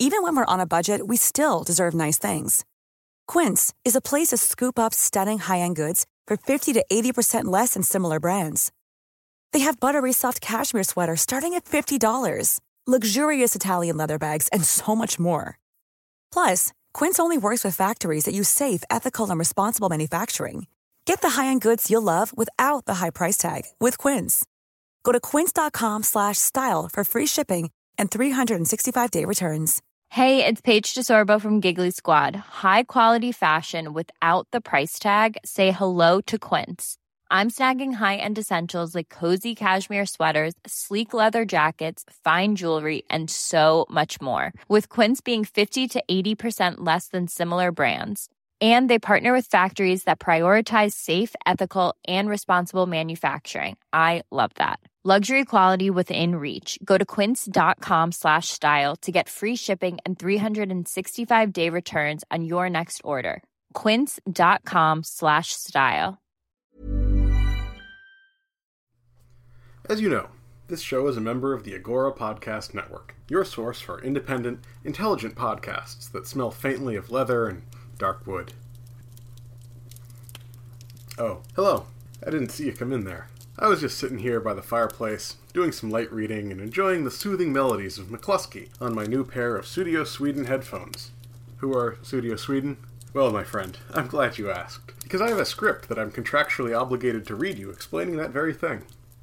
Even when we're on a budget, we still deserve nice things. Quince is a place to scoop up stunning high-end goods for 50 to 80% less than similar brands. They have buttery soft cashmere sweaters starting at $50, luxurious Italian leather bags, and so much more. Plus, Quince only works with factories that use safe, ethical, and responsible manufacturing. Get the high-end goods you'll love without the high price tag with Quince. Go to quince.com/style for free shipping and 365-day returns. Hey, it's Paige DeSorbo from Giggly Squad. High quality fashion without the price tag. Say hello to Quince. I'm snagging high-end essentials like cozy cashmere sweaters, sleek leather jackets, fine jewelry, and so much more. With Quince being 50 to 80% less than similar brands. And they partner with factories that prioritize safe, ethical, and responsible manufacturing. I love that. Luxury quality within reach. Go to quince.com/style to get free shipping and 365-day returns on your next order. Quince.com/style. As you know, this show is a member of the Agora Podcast Network, your source for independent, intelligent podcasts that smell faintly of leather and dark wood. Oh, hello. I didn't see you come in there. I was just sitting here by the fireplace, doing some light reading and enjoying the soothing melodies of McCluskey on my new pair of Studio Sweden headphones. Who are Studio Sweden? Well, my friend, I'm glad you asked, because I have a script that I'm contractually obligated to read you explaining that very thing.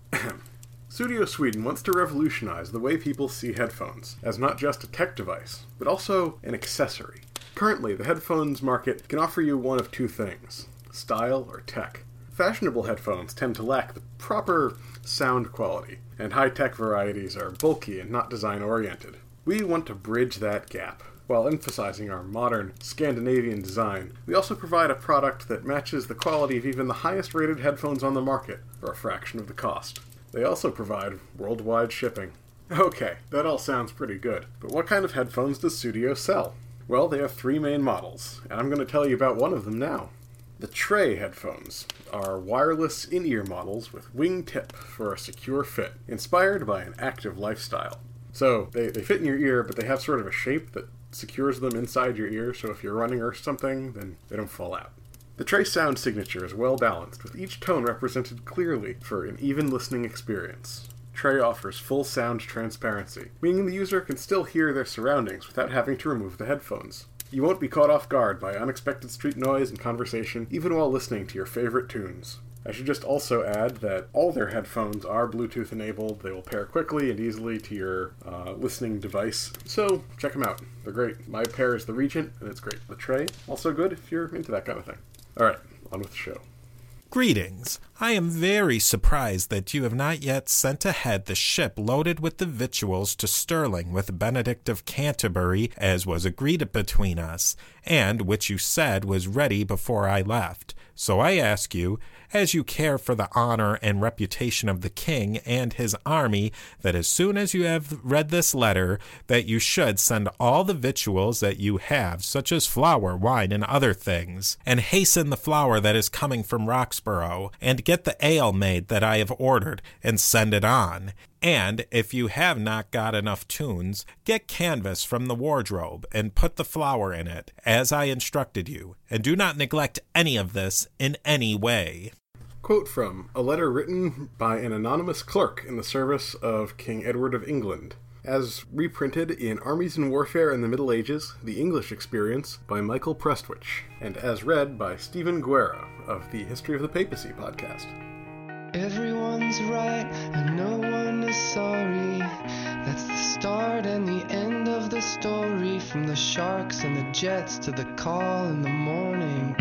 Studio Sweden wants to revolutionize the way people see headphones, as not just a tech device, but also an accessory. Currently, the headphones market can offer you one of two things: style or tech. Fashionable headphones tend to lack the proper sound quality, and high-tech varieties are bulky and not design-oriented. We want to bridge that gap. While emphasizing our modern Scandinavian design, we also provide a product that matches the quality of even the highest-rated headphones on the market for a fraction of the cost. They also provide worldwide shipping. Okay, that all sounds pretty good, but what kind of headphones does Studio sell? Well, they have three main models, and I'm going to tell you about one of them now. The Tray headphones are wireless in-ear models with wing tip for a secure fit, inspired by an active lifestyle. So, they fit in your ear, but they have sort of a shape that secures them inside your ear, so if you're running or something, then they don't fall out. The Tray sound signature is well balanced, with each tone represented clearly for an even listening experience. Tray offers full sound transparency, meaning the user can still hear their surroundings without having to remove the headphones. You won't be caught off guard by unexpected street noise and conversation, even while listening to your favorite tunes. I should just also add that all their headphones are Bluetooth enabled. They will pair quickly and easily to your listening device, so check them out. They're great. My pair is the Regent, and it's great. The Tray, also good if you're into that kind of thing. Alright, on with the show. Greetings. I am very surprised that you have not yet sent ahead the ship loaded with the victuals to Stirling with Benedict of Canterbury, as was agreed between us, and which you said was ready before I left. So I ask you, as you care for the honor and reputation of the king and his army, that as soon as you have read this letter, that you should send all the victuals that you have, such as flour, wine, and other things, and hasten the flour that is coming from Roxborough, and get the ale made that I have ordered, and send it on. And if you have not got enough tunes, get canvas from the wardrobe, and put the flour in it, as I instructed you, and do not neglect any of this in any way. Quote from a letter written by an anonymous clerk in the service of King Edward of England, as reprinted in Armies and Warfare in the Middle Ages, The English Experience by Michael Prestwich, and as read by Stephen Guerra of the History of the Papacy podcast. Everyone's right and no one is sorry. That's the start and the end of the story. From the sharks and the jets to the call in the morning.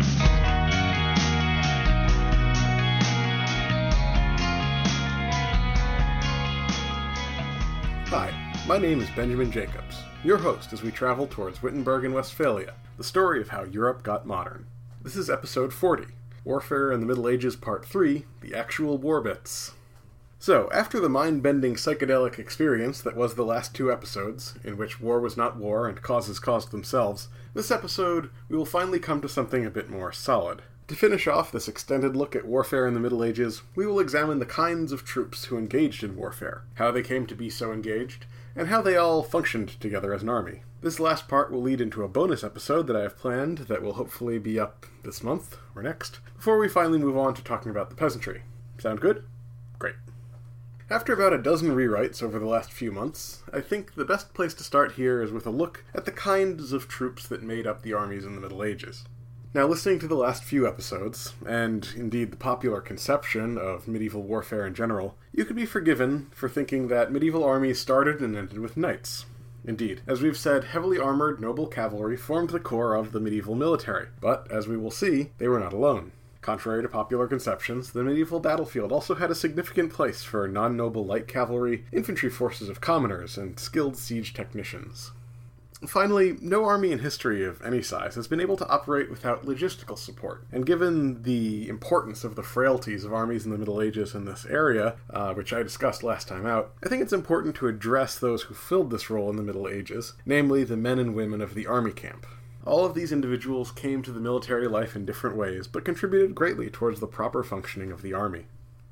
Hi, my name is Benjamin Jacobs, your host as we travel towards Wittenberg in Westphalia, the story of how Europe got modern. This is episode 40. Warfare in the Middle Ages Part 3, The Actual War Bits. So, after the mind-bending psychedelic experience that was the last two episodes, in which war was not war and causes caused themselves, this episode we will finally come to something a bit more solid. To finish off this extended look at warfare in the Middle Ages, we will examine the kinds of troops who engaged in warfare, how they came to be so engaged, and how they all functioned together as an army. This last part will lead into a bonus episode that I have planned that will hopefully be up this month or next, before we finally move on to talking about the peasantry. Sound good? Great. After about a dozen rewrites over the last few months, I think the best place to start here is with a look at the kinds of troops that made up the armies in the Middle Ages. Now, listening to the last few episodes, and indeed the popular conception of medieval warfare in general, you could be forgiven for thinking that medieval armies started and ended with knights. Indeed, as we've said, heavily armored noble cavalry formed the core of the medieval military, but, as we will see, they were not alone. Contrary to popular conceptions, the medieval battlefield also had a significant place for non-noble light cavalry, infantry forces of commoners, and skilled siege technicians. Finally, no army in history of any size has been able to operate without logistical support, and given the importance of the frailties of armies in the Middle Ages in this area, which I discussed last time out, I think it's important to address those who filled this role in the Middle Ages, namely the men and women of the army camp. All of these individuals came to the military life in different ways, but contributed greatly towards the proper functioning of the army.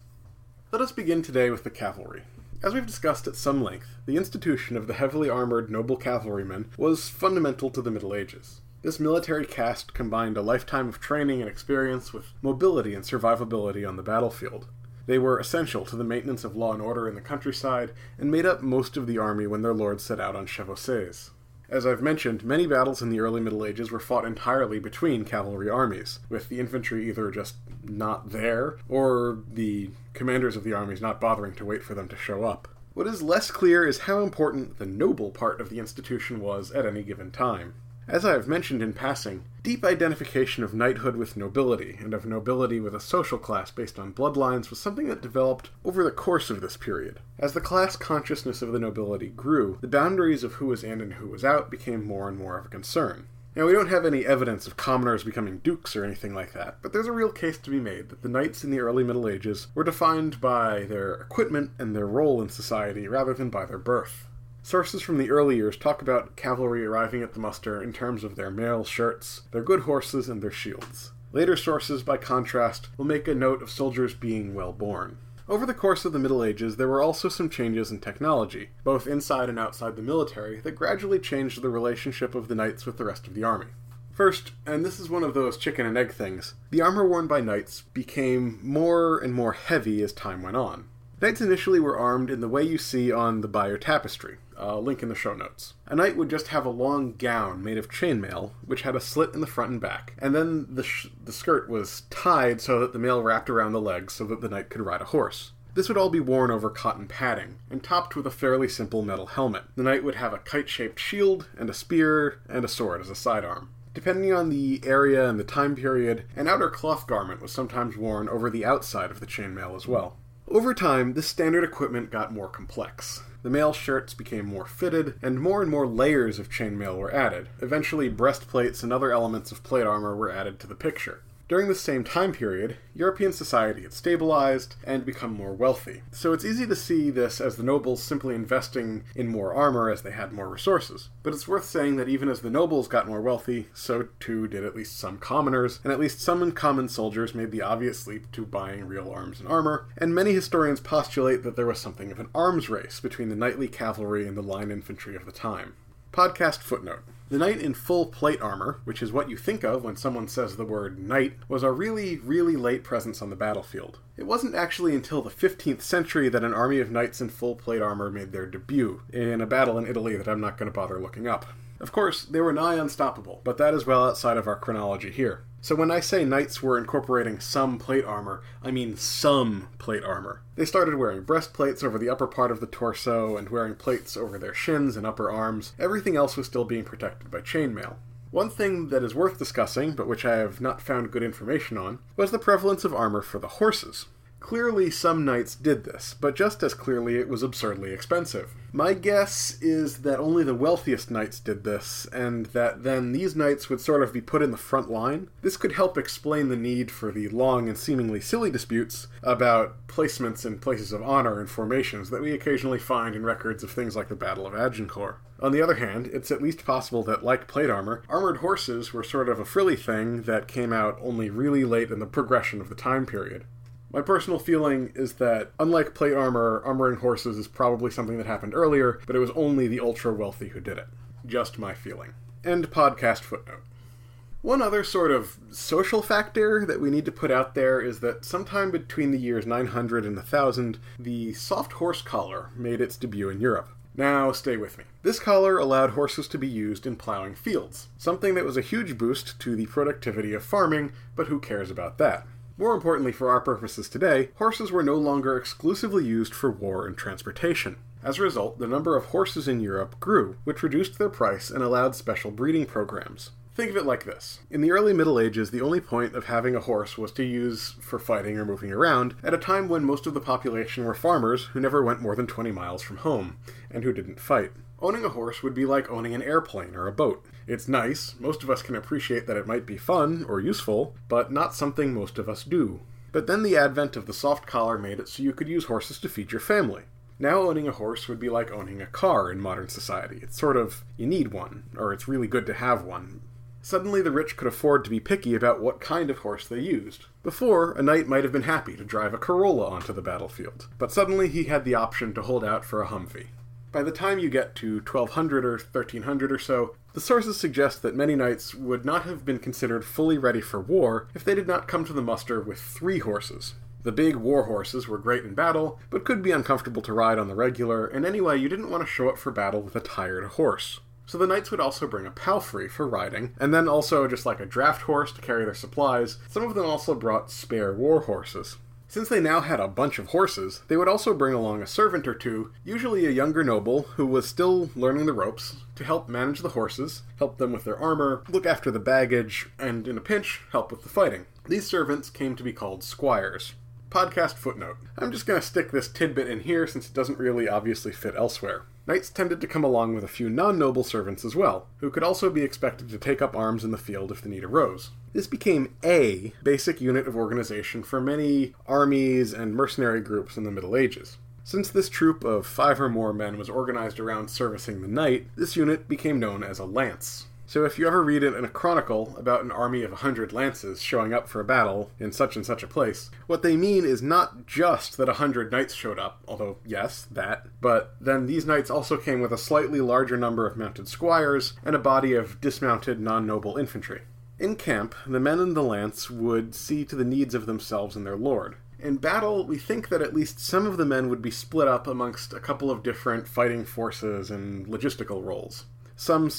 Let us begin today with the cavalry. As we've discussed at some length, the institution of the heavily armored noble cavalrymen was fundamental to the Middle Ages. This military caste combined a lifetime of training and experience with mobility and survivability on the battlefield. They were essential to the maintenance of law and order in the countryside, and made up most of the army when their lords set out on chevauchées. As I've mentioned, many battles in the early Middle Ages were fought entirely between cavalry armies, with the infantry either just not there, or the commanders of the armies not bothering to wait for them to show up. What is less clear is how important the noble part of the institution was at any given time. As I have mentioned in passing, deep identification of knighthood with nobility, and of nobility with a social class based on bloodlines, was something that developed over the course of this period. As the class consciousness of the nobility grew, the boundaries of who was in and who was out became more and more of a concern. Now, we don't have any evidence of commoners becoming dukes or anything like that, but there's a real case to be made that the knights in the early Middle Ages were defined by their equipment and their role in society rather than by their birth. Sources from the early years talk about cavalry arriving at the muster in terms of their mail shirts, their good horses, and their shields. Later sources, by contrast, will make a note of soldiers being well born. Over the course of the Middle Ages, there were also some changes in technology, both inside and outside the military, that gradually changed the relationship of the knights with the rest of the army. First, and this is one of those chicken and egg things, the armor worn by knights became more and more heavy as time went on. Knights initially were armed in the way you see on the Bayeux Tapestry, a link in the show notes. A knight would just have a long gown made of chainmail, which had a slit in the front and back, and then the skirt was tied so that the mail wrapped around the legs so that the knight could ride a horse. This would all be worn over cotton padding, and topped with a fairly simple metal helmet. The knight would have a kite-shaped shield, and a spear, and a sword as a sidearm. Depending on the area and the time period, an outer cloth garment was sometimes worn over the outside of the chainmail as well. Over time, this standard equipment got more complex. The mail shirts became more fitted, and more layers of chainmail were added. Eventually, breastplates and other elements of plate armor were added to the picture. During this same time period, European society had stabilized and become more wealthy. So it's easy to see this as the nobles simply investing in more armor as they had more resources. But it's worth saying that even as the nobles got more wealthy, so too did at least some commoners, and at least some uncommon soldiers made the obvious leap to buying real arms and armor, and many historians postulate that there was something of an arms race between the knightly cavalry and the line infantry of the time. Podcast footnote. The knight in full plate armor, which is what you think of when someone says the word knight, was a really late presence on the battlefield. It wasn't actually until the 15th century that an army of knights in full plate armor made their debut, in a battle in Italy that I'm not going to bother looking up. Of course, they were nigh unstoppable, but that is well outside of our chronology here. So when I say knights were incorporating some plate armor, I mean some plate armor. They started wearing breastplates over the upper part of the torso and wearing plates over their shins and upper arms. Everything else was still being protected by chainmail. One thing that is worth discussing, but which I have not found good information on, was the prevalence of armor for the horses. Clearly some knights did this, but just as clearly it was absurdly expensive. My guess is that only the wealthiest knights did this, and that then these knights would sort of be put in the front line. This could help explain the need for the long and seemingly silly disputes about placements in places of honor and formations that we occasionally find in records of things like the Battle of Agincourt. On the other hand, it's at least possible that, like plate armor, armored horses were sort of a frilly thing that came out only really late in the progression of the time period. My personal feeling is that, unlike plate armor, armoring horses is probably something that happened earlier, but it was only the ultra-wealthy who did it. just my feeling. End podcast footnote. One other sort of social factor that we need to put out there is that sometime between the years 900 and 1000, the soft horse collar made its debut in Europe. Now, stay with me. This collar allowed horses to be used in plowing fields, something that was a huge boost to the productivity of farming, but who cares about that? More importantly for our purposes today, horses were no longer exclusively used for war and transportation. As a result, the number of horses in Europe grew, which reduced their price and allowed special breeding programs. Think of it like this. In the early Middle Ages, the only point of having a horse was to use for fighting or moving around, at a time when most of the population were farmers who never went more than 20 miles from home, and who didn't fight. Owning a horse would be like owning an airplane or a boat. It's nice, most of us can appreciate that it might be fun or useful, but not something most of us do. But then the advent of the soft collar made it so you could use horses to feed your family. Now owning a horse would be like owning a car in modern society. It's sort of, you need one, or it's really good to have one. Suddenly the rich could afford to be picky about what kind of horse they used. Before, a knight might have been happy to drive a Corolla onto the battlefield, but suddenly he had the option to hold out for a Humvee. By the time you get to 1200 or 1300 or so, the sources suggest that many knights would not have been considered fully ready for war if they did not come to the muster with 3 horses. The big war horses were great in battle, but could be uncomfortable to ride on the regular, and anyway, you didn't want to show up for battle with a tired horse. So the knights would also bring a palfrey for riding, and then also just like a draft horse to carry their supplies. Some of them also brought spare war horses. Since they now had a bunch of horses, they would also bring along a servant or two, usually a younger noble who was still learning the ropes, to help manage the horses, help them with their armor, look after the baggage, and in a pinch, help with the fighting. These servants came to be called squires. Podcast footnote. I'm just going to stick this tidbit in here since it doesn't really obviously fit elsewhere. Knights tended to come along with a few non-noble servants as well, who could also be expected to take up arms in the field if the need arose. This became a basic unit of organization for many armies and mercenary groups in the Middle Ages. Since this troop of 5 or more men was organized around servicing the knight, this unit became known as a lance. So if you ever read it in a chronicle about an army of 100 lances showing up for a battle in such and such a place, what they mean is not just that 100 knights showed up, although yes, that, but then these knights also came with a slightly larger number of mounted squires and a body of dismounted non-noble infantry. In camp, the men in the lance would see to the needs of themselves and their lord. In battle, we think that at least some of the men would be split up amongst a couple of different fighting forces and logistical roles. Some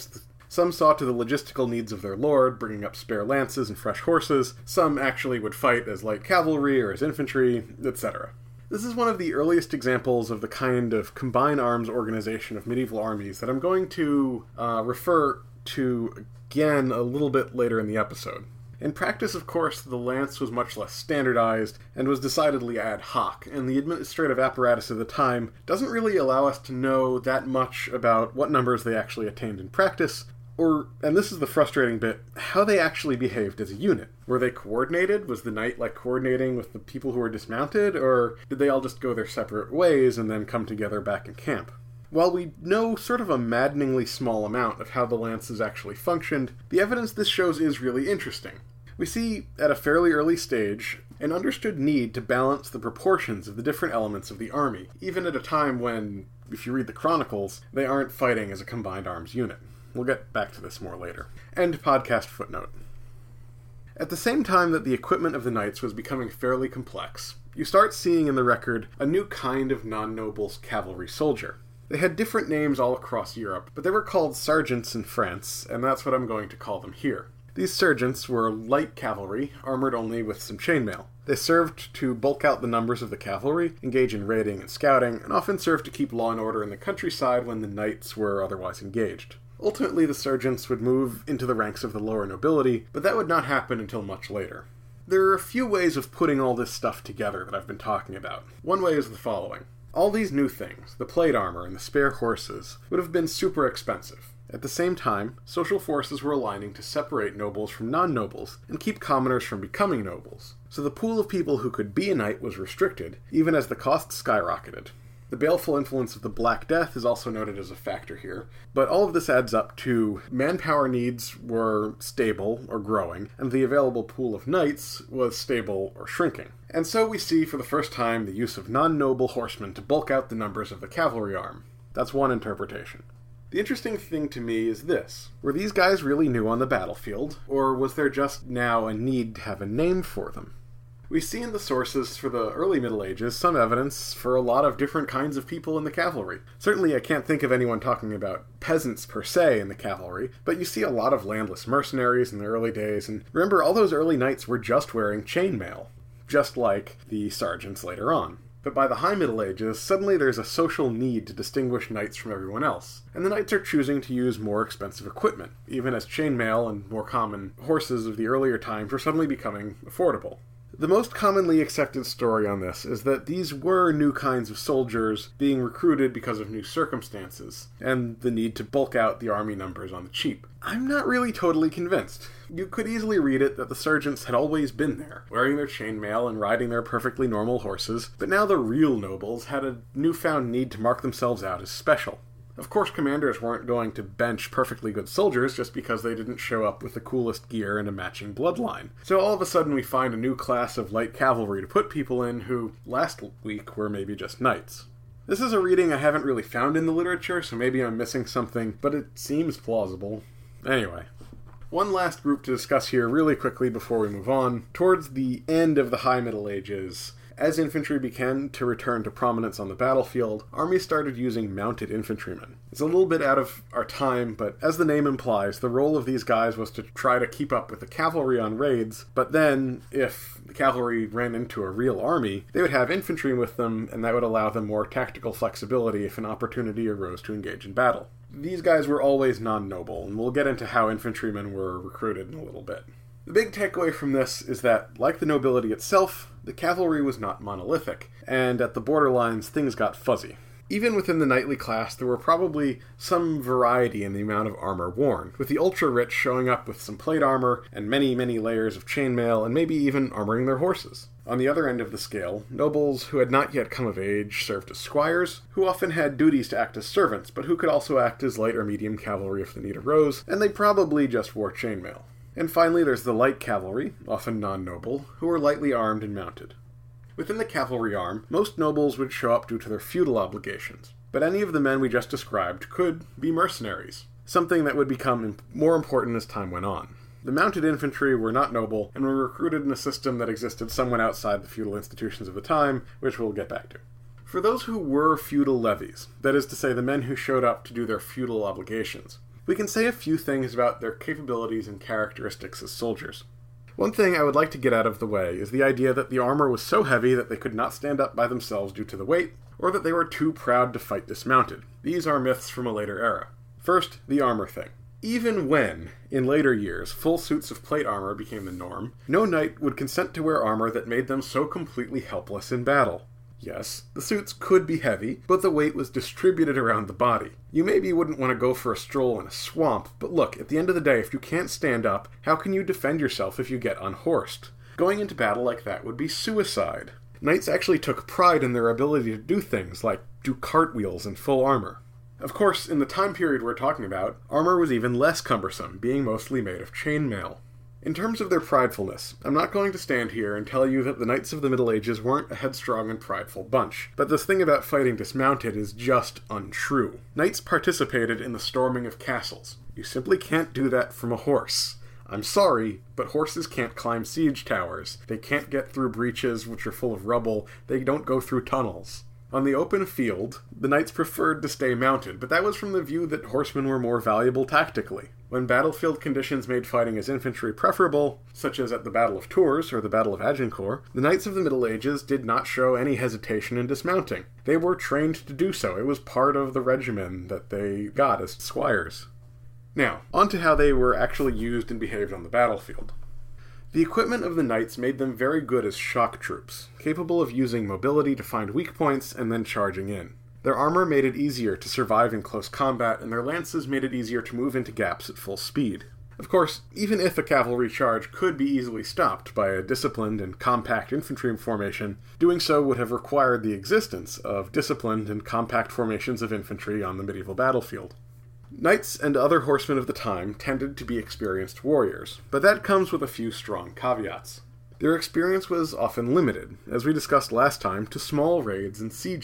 saw to the logistical needs of their lord, bringing up spare lances and fresh horses. Some actually would fight as light cavalry or as infantry, etc. This is one of the earliest examples of the kind of combined arms organization of medieval armies that I'm going to refer to again a little bit later in the episode. In practice, of course, the lance was much less standardized and was decidedly ad hoc, and the administrative apparatus of the time doesn't really allow us to know that much about what numbers they actually attained in practice, or, and this is the frustrating bit, how they actually behaved as a unit. Were they coordinated? Was the knight, coordinating with the people who were dismounted, or did they all just go their separate ways and then come together back in camp? While we know sort of a maddeningly small amount of how the lances actually functioned, the evidence this shows is really interesting. We see, at a fairly early stage, an understood need to balance the proportions of the different elements of the army, even at a time when, if you read the chronicles, they aren't fighting as a combined arms unit. We'll get back to this more later. End podcast footnote. At the same time that the equipment of the knights was becoming fairly complex, you start seeing in the record a new kind of non-noble cavalry soldier. They had different names all across Europe, but they were called sergeants in France, and that's what I'm going to call them here. These sergeants were light cavalry, armored only with some chainmail. They served to bulk out the numbers of the cavalry, engage in raiding and scouting, and often served to keep law and order in the countryside when the knights were otherwise engaged. Ultimately, the sergeants would move into the ranks of the lower nobility, but that would not happen until much later. There are a few ways of putting all this stuff together that I've been talking about. One way is the following. All these new things, the plate armor and the spare horses, would have been super expensive. At the same time, social forces were aligning to separate nobles from non-nobles and keep commoners from becoming nobles, so the pool of people who could be a knight was restricted, even as the costs skyrocketed. The baleful influence of the Black Death is also noted as a factor here, but all of this adds up to manpower needs were stable or growing, and the available pool of knights was stable or shrinking. And so we see for the first time the use of non-noble horsemen to bulk out the numbers of the cavalry arm. That's one interpretation. The interesting thing to me is this. Were these guys really new on the battlefield, or was there just now a need to have a name for them? We see in the sources for the early Middle Ages some evidence for a lot of different kinds of people in the cavalry. Certainly I can't think of anyone talking about peasants per se in the cavalry, but you see a lot of landless mercenaries in the early days, and remember, all those early knights were just wearing chainmail, just like the sergeants later on. But by the High Middle Ages, suddenly there's a social need to distinguish knights from everyone else, and the knights are choosing to use more expensive equipment, even as chainmail and more common horses of the earlier times were suddenly becoming affordable. The most commonly accepted story on this is that these were new kinds of soldiers being recruited because of new circumstances, and the need to bulk out the army numbers on the cheap. I'm not really totally convinced. You could easily read it that the sergeants had always been there, wearing their chainmail and riding their perfectly normal horses, but now the real nobles had a newfound need to mark themselves out as special. Of course, commanders weren't going to bench perfectly good soldiers just because they didn't show up with the coolest gear and a matching bloodline. So all of a sudden we find a new class of light cavalry to put people in who, last week, were maybe just knights. This is a reading I haven't really found in the literature, so maybe I'm missing something, but it seems plausible. Anyway. One last group to discuss here really quickly before we move on. Towards the end of the High Middle Ages, as infantry began to return to prominence on the battlefield, armies started using mounted infantrymen. It's a little bit out of our time, but as the name implies, the role of these guys was to try to keep up with the cavalry on raids, but then, if the cavalry ran into a real army, they would have infantry with them, and that would allow them more tactical flexibility if an opportunity arose to engage in battle. These guys were always non-noble, and we'll get into how infantrymen were recruited in a little bit. The big takeaway from this is that, like the nobility itself, the cavalry was not monolithic, and at the borderlines things got fuzzy. Even within the knightly class, there were probably some variety in the amount of armor worn, with the ultra-rich showing up with some plate armor and many, many layers of chainmail, and maybe even armoring their horses. On the other end of the scale, nobles who had not yet come of age served as squires, who often had duties to act as servants, but who could also act as light or medium cavalry if the need arose, and they probably just wore chainmail. And finally, there's the light cavalry, often non-noble, who were lightly armed and mounted. Within the cavalry arm, most nobles would show up due to their feudal obligations, but any of the men we just described could be mercenaries, something that would become more important as time went on. The mounted infantry were not noble, and were recruited in a system that existed somewhat outside the feudal institutions of the time, which we'll get back to. For those who were feudal levies, that is to say the men who showed up to do their feudal obligations, we can say a few things about their capabilities and characteristics as soldiers. One thing I would like to get out of the way is the idea that the armor was so heavy that they could not stand up by themselves due to the weight, or that they were too proud to fight dismounted. These are myths from a later era. First, the armor thing. Even when, in later years, full suits of plate armor became the norm, no knight would consent to wear armor that made them so completely helpless in battle. Yes, the suits could be heavy, but the weight was distributed around the body. You maybe wouldn't want to go for a stroll in a swamp, but look, at the end of the day, if you can't stand up, how can you defend yourself if you get unhorsed? Going into battle like that would be suicide. Knights actually took pride in their ability to do things like do cartwheels in full armor. Of course, in the time period we're talking about, armor was even less cumbersome, being mostly made of chainmail. In terms of their pridefulness, I'm not going to stand here and tell you that the knights of the Middle Ages weren't a headstrong and prideful bunch, but this thing about fighting dismounted is just untrue. Knights participated in the storming of castles. You simply can't do that from a horse. I'm sorry, but horses can't climb siege towers. They can't get through breaches which are full of rubble. They don't go through tunnels. On the open field, the knights preferred to stay mounted, but that was from the view that horsemen were more valuable tactically. When battlefield conditions made fighting as infantry preferable, such as at the Battle of Tours or the Battle of Agincourt, the knights of the Middle Ages did not show any hesitation in dismounting. They were trained to do so. It was part of the regimen that they got as squires. Now, on to how they were actually used and behaved on the battlefield. The equipment of the knights made them very good as shock troops, capable of using mobility to find weak points and then charging in. Their armor made it easier to survive in close combat, and their lances made it easier to move into gaps at full speed. Of course, even if a cavalry charge could be easily stopped by a disciplined and compact infantry formation, doing so would have required the existence of disciplined and compact formations of infantry on the medieval battlefield. Knights and other horsemen of the time tended to be experienced warriors, but that comes with a few strong caveats. Their experience was often limited, as we discussed last time, to small raids and sieges.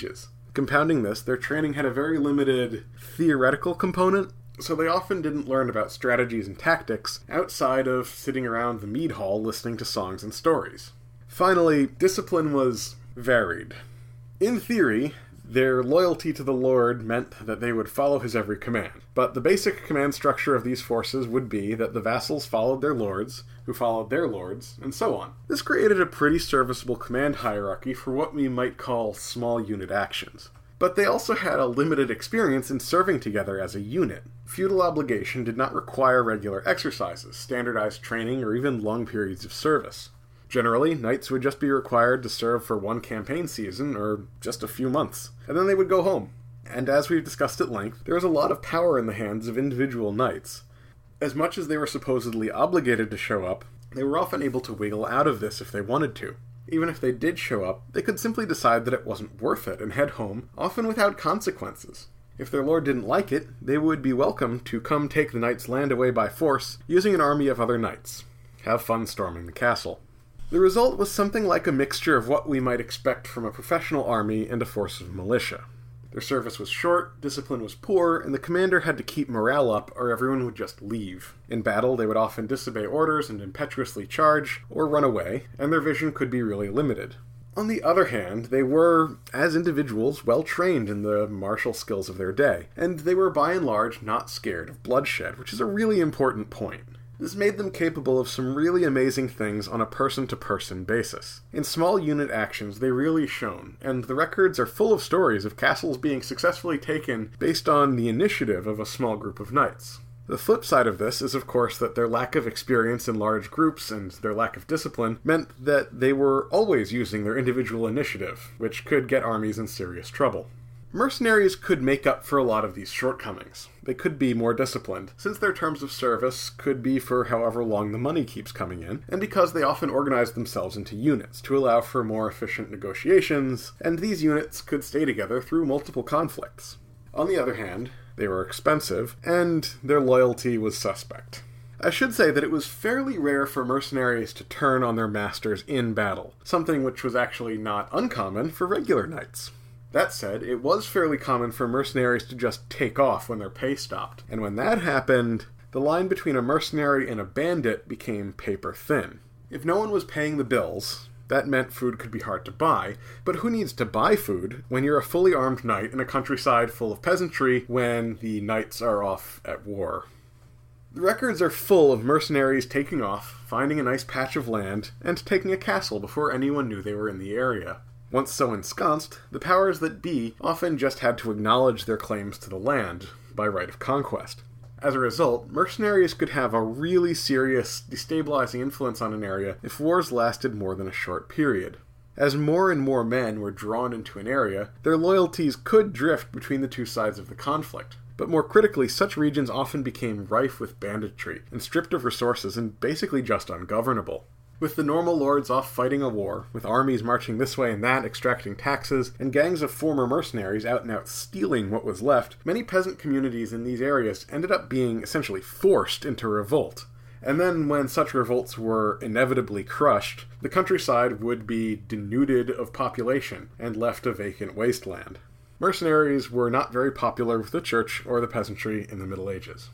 Compounding this, their training had a very limited theoretical component, so they often didn't learn about strategies and tactics outside of sitting around the mead hall listening to songs and stories. Finally, discipline was varied. In theory, their loyalty to the Lord meant that they would follow his every command, but the basic command structure of these forces would be that the vassals followed their lords, who followed their lords, and so on. This created a pretty serviceable command hierarchy for what we might call small unit actions. But they also had a limited experience in serving together as a unit. Feudal obligation did not require regular exercises, standardized training, or even long periods of service. Generally, knights would just be required to serve for one campaign season, or just a few months, and then they would go home. And as we've discussed at length, there was a lot of power in the hands of individual knights. As much as they were supposedly obligated to show up, they were often able to wiggle out of this if they wanted to. Even if they did show up, they could simply decide that it wasn't worth it and head home, often without consequences. If their lord didn't like it, they would be welcome to come take the knight's land away by force, using an army of other knights. Have fun storming the castle. The result was something like a mixture of what we might expect from a professional army and a force of militia. Their service was short, discipline was poor, and the commander had to keep morale up or everyone would just leave. In battle, they would often disobey orders and impetuously charge, or run away, and their vision could be really limited. On the other hand, they were, as individuals, well trained in the martial skills of their day, and they were by and large not scared of bloodshed, which is a really important point. This made them capable of some really amazing things on a person-to-person basis. In small unit actions, they really shone, and the records are full of stories of castles being successfully taken based on the initiative of a small group of knights. The flip side of this is, of course, that their lack of experience in large groups and their lack of discipline meant that they were always using their individual initiative, which could get armies in serious trouble. Mercenaries could make up for a lot of these shortcomings. They could be more disciplined, since their terms of service could be for however long the money keeps coming in, and because they often organized themselves into units to allow for more efficient negotiations, and these units could stay together through multiple conflicts. On the other hand, they were expensive, and their loyalty was suspect. I should say that it was fairly rare for mercenaries to turn on their masters in battle, something which was actually not uncommon for regular knights. That said, it was fairly common for mercenaries to just take off when their pay stopped, and when that happened, the line between a mercenary and a bandit became paper thin. If no one was paying the bills, that meant food could be hard to buy, but who needs to buy food when you're a fully armed knight in a countryside full of peasantry when the knights are off at war? The records are full of mercenaries taking off, finding a nice patch of land, and taking a castle before anyone knew they were in the area. Once so ensconced, the powers that be often just had to acknowledge their claims to the land by right of conquest. As a result, mercenaries could have a really serious, destabilizing influence on an area if wars lasted more than a short period. As more and more men were drawn into an area, their loyalties could drift between the two sides of the conflict. But more critically, such regions often became rife with banditry, and stripped of resources and basically just ungovernable. With the normal lords off fighting a war, with armies marching this way and that, extracting taxes, and gangs of former mercenaries out and out stealing what was left, many peasant communities in these areas ended up being essentially forced into revolt. And then when such revolts were inevitably crushed, the countryside would be denuded of population and left a vacant wasteland. Mercenaries were not very popular with the church or the peasantry in the Middle Ages.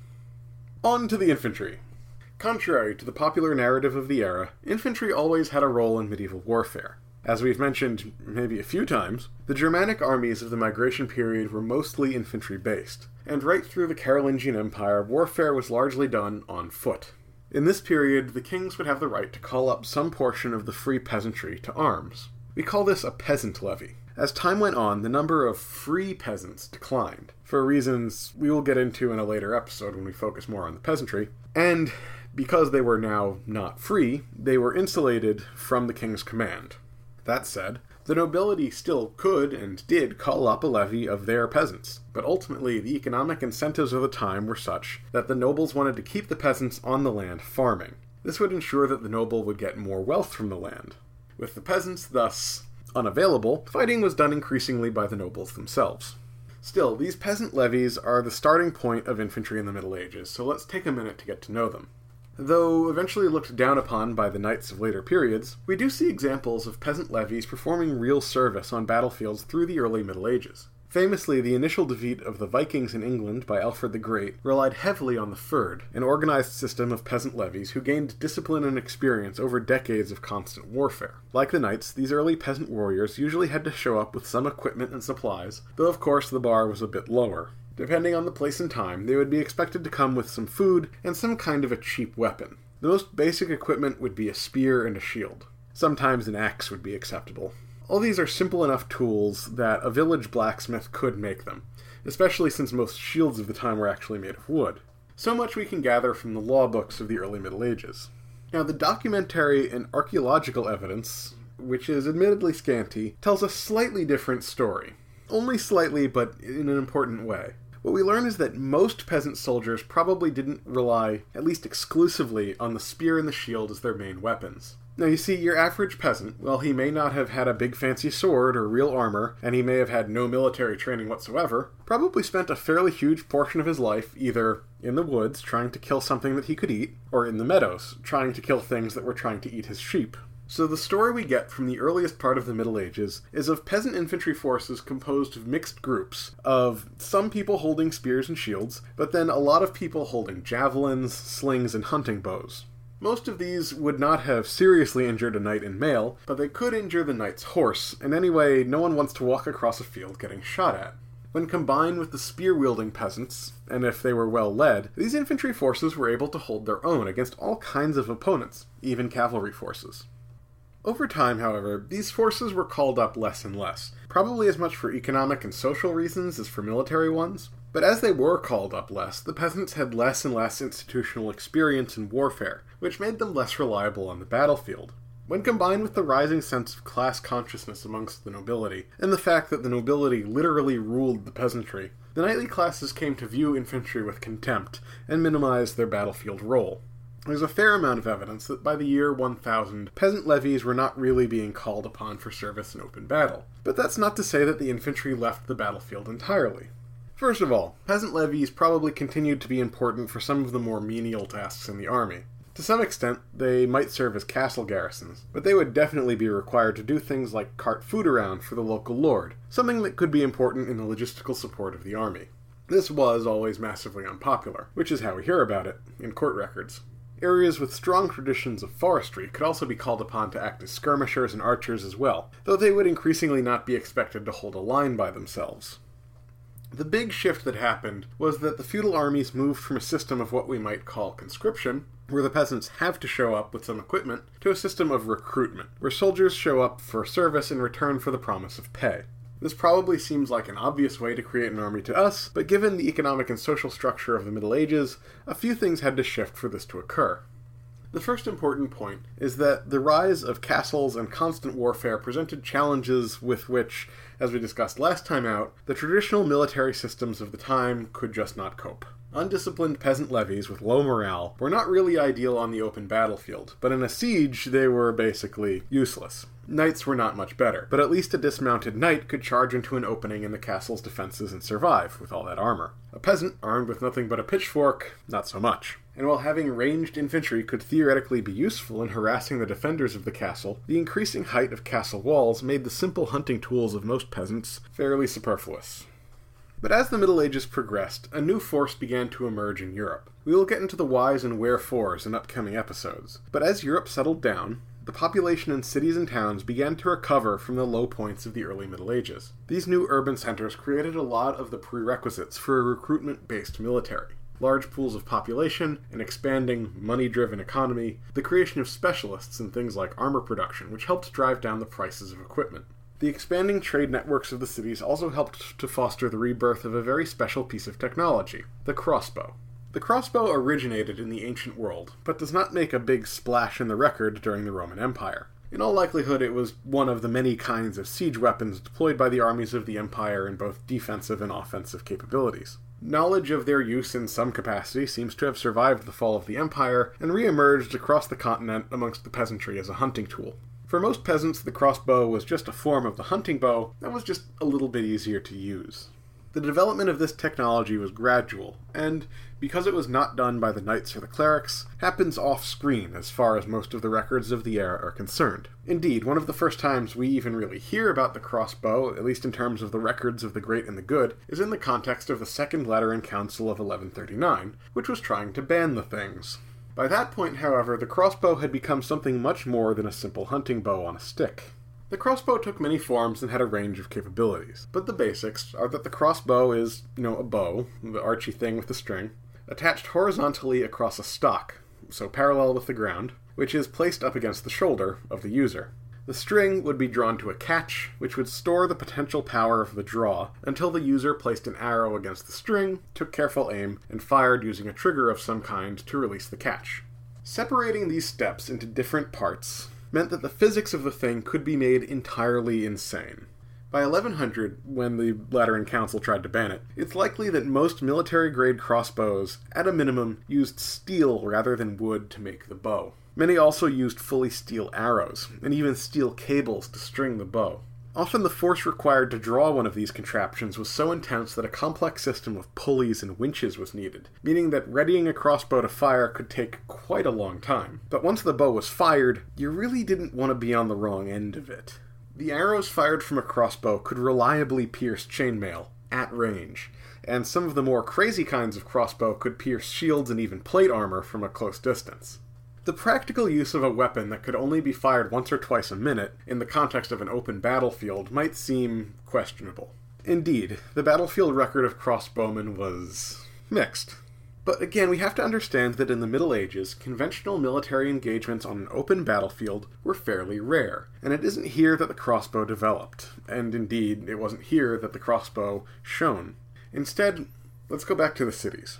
On to the infantry. Contrary to the popular narrative of the era, infantry always had a role in medieval warfare. As we've mentioned maybe a few times, the Germanic armies of the migration period were mostly infantry-based, and right through the Carolingian Empire, warfare was largely done on foot. In this period, the kings would have the right to call up some portion of the free peasantry to arms. We call this a peasant levy. As time went on, the number of free peasants declined, for reasons we will get into in a later episode when we focus more on the peasantry, and because they were now not free, they were insulated from the king's command. That said, the nobility still could and did call up a levy of their peasants, but ultimately the economic incentives of the time were such that the nobles wanted to keep the peasants on the land farming. This would ensure that the noble would get more wealth from the land. With the peasants thus unavailable, fighting was done increasingly by the nobles themselves. Still, these peasant levies are the starting point of infantry in the Middle Ages, so let's take a minute to get to know them. Though eventually looked down upon by the knights of later periods, we do see examples of peasant levies performing real service on battlefields through the early Middle Ages. Famously, the initial defeat of the Vikings in England by Alfred the Great relied heavily on the Fyrd, an organized system of peasant levies who gained discipline and experience over decades of constant warfare. Like the knights, these early peasant warriors usually had to show up with some equipment and supplies, though of course the bar was a bit lower. Depending on the place and time, they would be expected to come with some food and some kind of a cheap weapon. The most basic equipment would be a spear and a shield. Sometimes an axe would be acceptable. All these are simple enough tools that a village blacksmith could make them, especially since most shields of the time were actually made of wood. So much we can gather from the law books of the early Middle Ages. Now, the documentary and archaeological evidence, which is admittedly scanty, tells a slightly different story. Only slightly, but in an important way. What we learn is that most peasant soldiers probably didn't rely, at least exclusively, on the spear and the shield as their main weapons. Now you see, your average peasant, while he may not have had a big fancy sword or real armor, and he may have had no military training whatsoever, probably spent a fairly huge portion of his life either in the woods trying to kill something that he could eat, or in the meadows trying to kill things that were trying to eat his sheep. So the story we get from the earliest part of the Middle Ages is of peasant infantry forces composed of mixed groups, of some people holding spears and shields, but then a lot of people holding javelins, slings, and hunting bows. Most of these would not have seriously injured a knight in mail, but they could injure the knight's horse, and anyway, no one wants to walk across a field getting shot at. When combined with the spear-wielding peasants, and if they were well led, these infantry forces were able to hold their own against all kinds of opponents, even cavalry forces. Over time, however, these forces were called up less and less, probably as much for economic and social reasons as for military ones. But as they were called up less, the peasants had less and less institutional experience in warfare, which made them less reliable on the battlefield. When combined with the rising sense of class consciousness amongst the nobility, and the fact that the nobility literally ruled the peasantry, the knightly classes came to view infantry with contempt and minimized their battlefield role. There's a fair amount of evidence that by the year 1000, peasant levies were not really being called upon for service in open battle. But that's not to say that the infantry left the battlefield entirely. First of all, peasant levies probably continued to be important for some of the more menial tasks in the army. To some extent, they might serve as castle garrisons, but they would definitely be required to do things like cart food around for the local lord, something that could be important in the logistical support of the army. This was always massively unpopular, which is how we hear about it in court records. Areas with strong traditions of forestry could also be called upon to act as skirmishers and archers as well, though they would increasingly not be expected to hold a line by themselves. The big shift that happened was that the feudal armies moved from a system of what we might call conscription, where the peasants have to show up with some equipment, to a system of recruitment, where soldiers show up for service in return for the promise of pay. This probably seems like an obvious way to create an army to us, but given the economic and social structure of the Middle Ages, a few things had to shift for this to occur. The first important point is that the rise of castles and constant warfare presented challenges with which, as we discussed last time out, the traditional military systems of the time could just not cope. Undisciplined peasant levies with low morale were not really ideal on the open battlefield, but in a siege they were basically useless. Knights were not much better, but at least a dismounted knight could charge into an opening in the castle's defenses and survive with all that armor. A peasant, armed with nothing but a pitchfork, not so much. And while having ranged infantry could theoretically be useful in harassing the defenders of the castle, the increasing height of castle walls made the simple hunting tools of most peasants fairly superfluous. But as the Middle Ages progressed, a new force began to emerge in Europe. We will get into the whys and wherefores in upcoming episodes. But as Europe settled down, the population in cities and towns began to recover from the low points of the early Middle Ages. These new urban centers created a lot of the prerequisites for a recruitment-based military. Large pools of population, an expanding, money-driven economy, the creation of specialists in things like armor production, which helped drive down the prices of equipment. The expanding trade networks of the cities also helped to foster the rebirth of a very special piece of technology, the crossbow. The crossbow originated in the ancient world, but does not make a big splash in the record during the Roman Empire. In all likelihood, it was one of the many kinds of siege weapons deployed by the armies of the empire in both defensive and offensive capabilities. Knowledge of their use in some capacity seems to have survived the fall of the empire and re-emerged across the continent amongst the peasantry as a hunting tool. For most peasants, the crossbow was just a form of the hunting bow that was just a little bit easier to use. The development of this technology was gradual, and, because it was not done by the knights or the clerics, happens off-screen as far as most of the records of the era are concerned. Indeed, one of the first times we even really hear about the crossbow, at least in terms of the records of the great and the good, is in the context of the Second Lateran Council of 1139, which was trying to ban the things. By that point, however, the crossbow had become something much more than a simple hunting bow on a stick. The crossbow took many forms and had a range of capabilities, but the basics are that the crossbow is, a bow, the archy thing with the string, attached horizontally across a stock, so parallel with the ground, which is placed up against the shoulder of the user. The string would be drawn to a catch, which would store the potential power of the draw until the user placed an arrow against the string, took careful aim, and fired using a trigger of some kind to release the catch. Separating these steps into different parts meant that the physics of the thing could be made entirely insane. By 1100, when the Lateran Council tried to ban it, it's likely that most military-grade crossbows, at a minimum, used steel rather than wood to make the bow. Many also used fully steel arrows, and even steel cables to string the bow. Often the force required to draw one of these contraptions was so intense that a complex system of pulleys and winches was needed, meaning that readying a crossbow to fire could take quite a long time. But once the bow was fired, you really didn't want to be on the wrong end of it. The arrows fired from a crossbow could reliably pierce chainmail, at range, and some of the more crazy kinds of crossbow could pierce shields and even plate armor from a close distance. The practical use of a weapon that could only be fired once or twice a minute, in the context of an open battlefield, might seem questionable. Indeed, the battlefield record of crossbowmen was mixed. But again, we have to understand that in the Middle Ages, conventional military engagements on an open battlefield were fairly rare, and it isn't here that the crossbow developed, and indeed, it wasn't here that the crossbow shone. Instead, let's go back to the cities.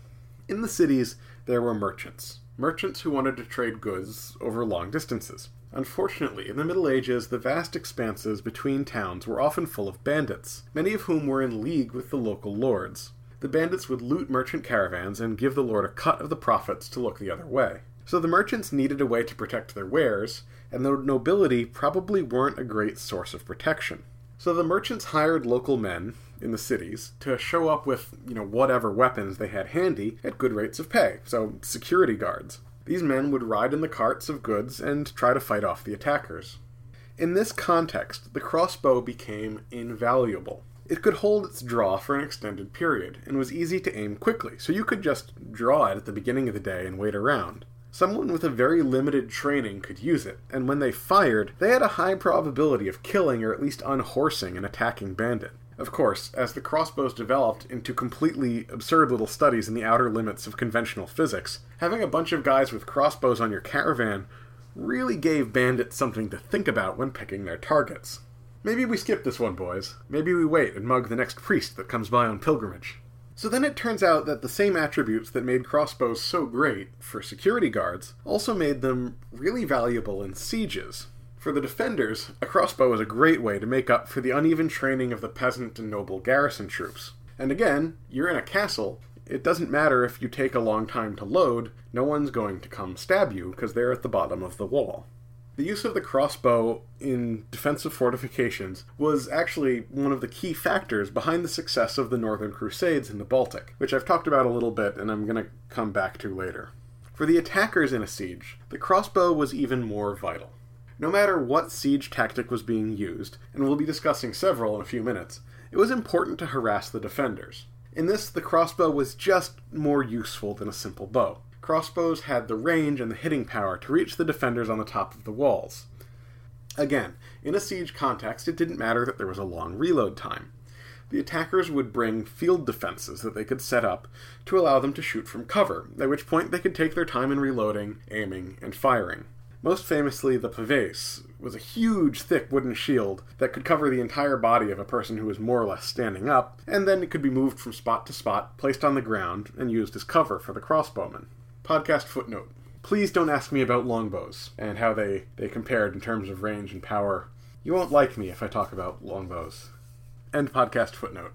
In the cities, there were merchants who wanted to trade goods over long distances. Unfortunately, in the Middle Ages, the vast expanses between towns were often full of bandits, many of whom were in league with the local lords. The bandits would loot merchant caravans and give the lord a cut of the profits to look the other way. So the merchants needed a way to protect their wares, and the nobility probably weren't a great source of protection. So the merchants hired local men in the cities to show up with, whatever weapons they had handy at good rates of pay, so security guards. These men would ride in the carts of goods and try to fight off the attackers. In this context, the crossbow became invaluable. It could hold its draw for an extended period, and was easy to aim quickly, so you could just draw it at the beginning of the day and wait around. Someone with a very limited training could use it, and when they fired, they had a high probability of killing or at least unhorsing an attacking bandit. Of course, as the crossbows developed into completely absurd little studies in the outer limits of conventional physics, having a bunch of guys with crossbows on your caravan really gave bandits something to think about when picking their targets. Maybe we skip this one, boys. Maybe we wait and mug the next priest that comes by on pilgrimage. So then it turns out that the same attributes that made crossbows so great for security guards also made them really valuable in sieges. For the defenders, a crossbow was a great way to make up for the uneven training of the peasant and noble garrison troops. And again, you're in a castle. It doesn't matter if you take a long time to load, no one's going to come stab you because they're at the bottom of the wall. The use of the crossbow in defensive fortifications was actually one of the key factors behind the success of the Northern Crusades in the Baltic, which I've talked about a little bit and I'm going to come back to later. For the attackers in a siege, the crossbow was even more vital. No matter what siege tactic was being used, and we'll be discussing several in a few minutes, it was important to harass the defenders. In this, the crossbow was just more useful than a simple bow. Crossbows had the range and the hitting power to reach the defenders on the top of the walls. Again, in a siege context, it didn't matter that there was a long reload time. The attackers would bring field defenses that they could set up to allow them to shoot from cover, at which point they could take their time in reloading, aiming, and firing. Most famously, the pavese was a huge, thick wooden shield that could cover the entire body of a person who was more or less standing up, and then it could be moved from spot to spot, placed on the ground, and used as cover for the crossbowmen. Podcast footnote. Please don't ask me about longbows, and how they compared in terms of range and power. You won't like me if I talk about longbows. End podcast footnote.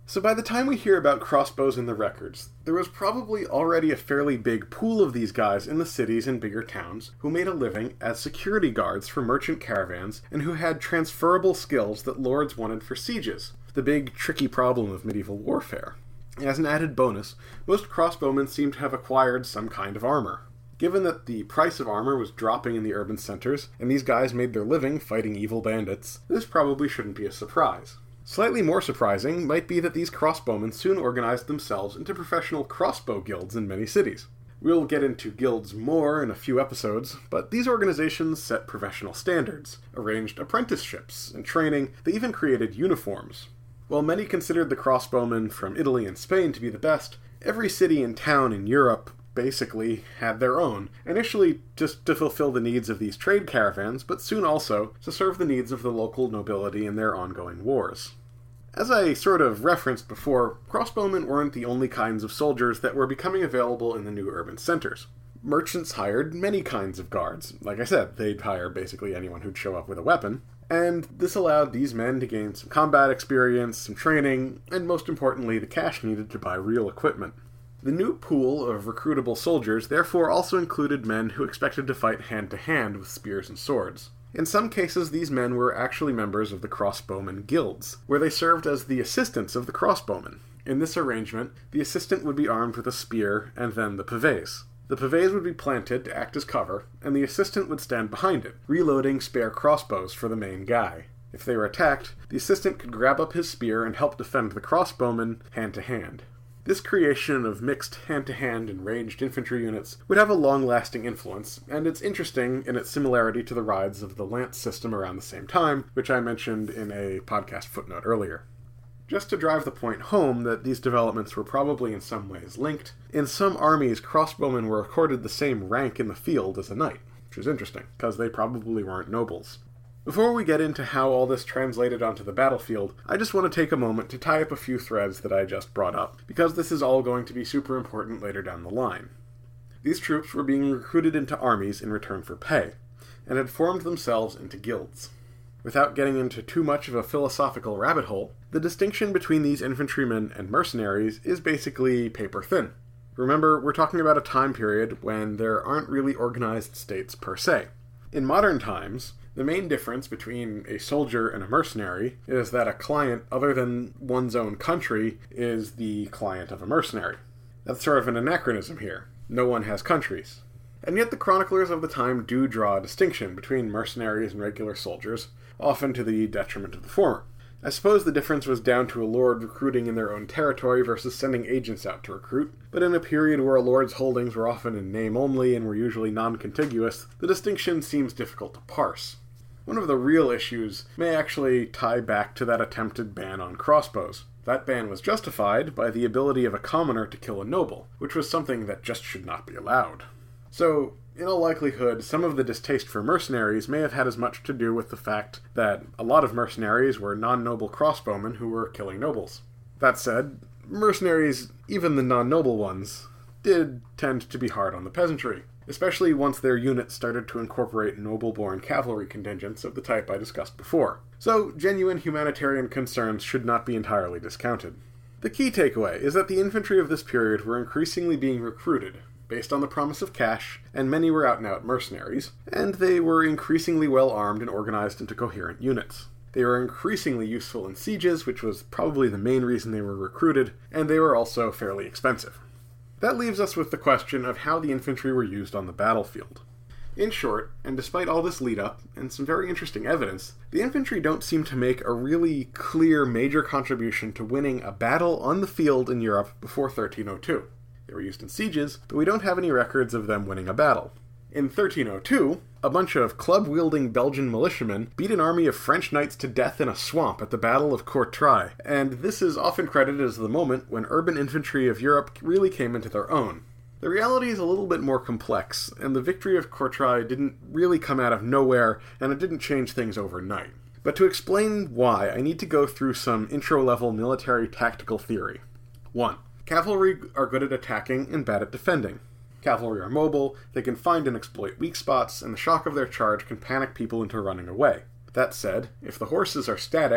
So by the time we hear about crossbows in the records, there was probably already a fairly big pool of these guys in the cities and bigger towns who made a living as security guards for merchant caravans and who had transferable skills that lords wanted for sieges, the big tricky problem of medieval warfare. As an added bonus, most crossbowmen seem to have acquired some kind of armor. Given that the price of armor was dropping in the urban centers, and these guys made their living fighting evil bandits, this probably shouldn't be a surprise. Slightly more surprising might be that these crossbowmen soon organized themselves into professional crossbow guilds in many cities. We'll get into guilds more in a few episodes, but these organizations set professional standards, arranged apprenticeships and training, they even created uniforms. While many considered the crossbowmen from Italy and Spain to be the best, every city and town in Europe basically had their own, initially just to fulfill the needs of these trade caravans, but soon also to serve the needs of the local nobility in their ongoing wars. As I sort of referenced before, crossbowmen weren't the only kinds of soldiers that were becoming available in the new urban centers. Merchants hired many kinds of guards. Like I said, they'd hire basically anyone who'd show up with a weapon, and this allowed these men to gain some combat experience, some training, and most importantly, the cash needed to buy real equipment. The new pool of recruitable soldiers therefore also included men who expected to fight hand-to-hand with spears and swords. In some cases, these men were actually members of the crossbowmen guilds, where they served as the assistants of the crossbowmen. In this arrangement, the assistant would be armed with a spear and then the pavés. The pavés would be planted to act as cover, and the assistant would stand behind it, reloading spare crossbows for the main guy. If they were attacked, the assistant could grab up his spear and help defend the crossbowmen hand-to-hand. This creation of mixed hand-to-hand and ranged infantry units would have a long-lasting influence, and it's interesting in its similarity to the rise of the lance system around the same time, which I mentioned in a podcast footnote earlier. Just to drive the point home that these developments were probably in some ways linked, in some armies crossbowmen were accorded the same rank in the field as a knight, which is interesting, because they probably weren't nobles. Before we get into how all this translated onto the battlefield, I just want to take a moment to tie up a few threads that I just brought up, because this is all going to be super important later down the line. These troops were being recruited into armies in return for pay, and had formed themselves into guilds. Without getting into too much of a philosophical rabbit hole, the distinction between these infantrymen and mercenaries is basically paper thin. Remember, we're talking about a time period when there aren't really organized states per se. In modern times, the main difference between a soldier and a mercenary is that a client other than one's own country is the client of a mercenary. That's sort of an anachronism here. No one has countries. And yet the chroniclers of the time do draw a distinction between mercenaries and regular soldiers, often to the detriment of the former. I suppose the difference was down to a lord recruiting in their own territory versus sending agents out to recruit, but in a period where a lord's holdings were often in name only and were usually non-contiguous, the distinction seems difficult to parse. One of the real issues may actually tie back to that attempted ban on crossbows. That ban was justified by the ability of a commoner to kill a noble, which was something that just should not be allowed. So, in all likelihood, some of the distaste for mercenaries may have had as much to do with the fact that a lot of mercenaries were non-noble crossbowmen who were killing nobles. That said, mercenaries, even the non-noble ones, did tend to be hard on the peasantry, especially once their units started to incorporate noble-born cavalry contingents of the type I discussed before. So, genuine humanitarian concerns should not be entirely discounted. The key takeaway is that the infantry of this period were increasingly being recruited, based on the promise of cash, and many were out-and-out mercenaries, and they were increasingly well-armed and organized into coherent units. They were increasingly useful in sieges, which was probably the main reason they were recruited, and they were also fairly expensive. That leaves us with the question of how the infantry were used on the battlefield. In short, and despite all this lead-up, and some very interesting evidence, the infantry don't seem to make a really clear major contribution to winning a battle on the field in Europe before 1302. They were used in sieges, but we don't have any records of them winning a battle. In 1302, a bunch of club-wielding Belgian militiamen beat an army of French knights to death in a swamp at the Battle of Courtrai, and this is often credited as the moment when urban infantry of Europe really came into their own. The reality is a little bit more complex, and the victory of Courtrai didn't really come out of nowhere, and it didn't change things overnight. But to explain why, I need to go through some intro-level military tactical theory. 1. Cavalry are good at attacking and bad at defending. Cavalry are mobile, they can find and exploit weak spots, and the shock of their charge can panic people into running away. That said, if the horses are static,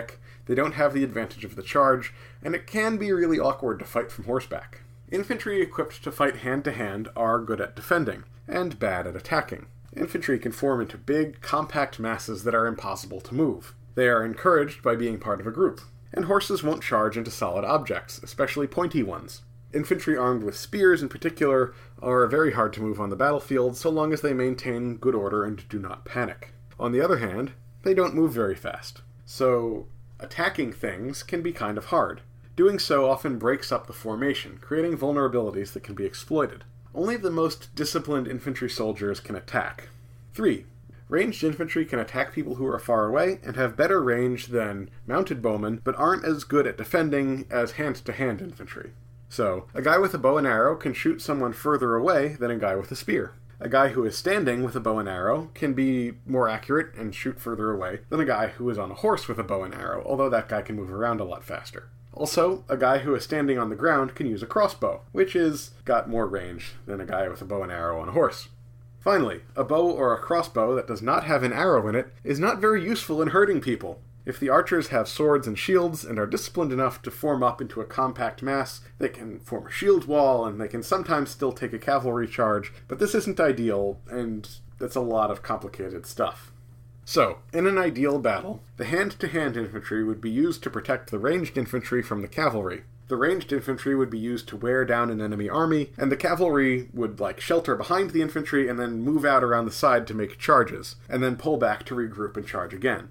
They don't have the advantage of the charge, and it can be really awkward to fight from horseback. Infantry equipped to fight hand-to-hand are good at defending, and bad at attacking. Infantry can form into big, compact masses that are impossible to move. They are encouraged by being part of a group, and horses won't charge into solid objects, especially pointy ones. Infantry armed with spears in particular are very hard to move on the battlefield so long as they maintain good order and do not panic. On the other hand, they don't move very fast, so attacking things can be kind of hard. Doing so often breaks up the formation, creating vulnerabilities that can be exploited. Only the most disciplined infantry soldiers can attack. 3. Ranged infantry can attack people who are far away and have better range than mounted bowmen, but aren't as good at defending as hand-to-hand infantry. So, a guy with a bow and arrow can shoot someone further away than a guy with a spear. A guy who is standing with a bow and arrow can be more accurate and shoot further away than a guy who is on a horse with a bow and arrow, although that guy can move around a lot faster. Also, a guy who is standing on the ground can use a crossbow, which is got more range than a guy with a bow and arrow on a horse. Finally, a bow or a crossbow that does not have an arrow in it is not very useful in hurting people. If the archers have swords and shields and are disciplined enough to form up into a compact mass, they can form a shield wall and they can sometimes still take a cavalry charge, but this isn't ideal, and that's a lot of complicated stuff. So, in an ideal battle, the hand-to-hand infantry would be used to protect the ranged infantry from the cavalry. The ranged infantry would be used to wear down an enemy army, and the cavalry would, shelter behind the infantry and then move out around the side to make charges, and then pull back to regroup and charge again.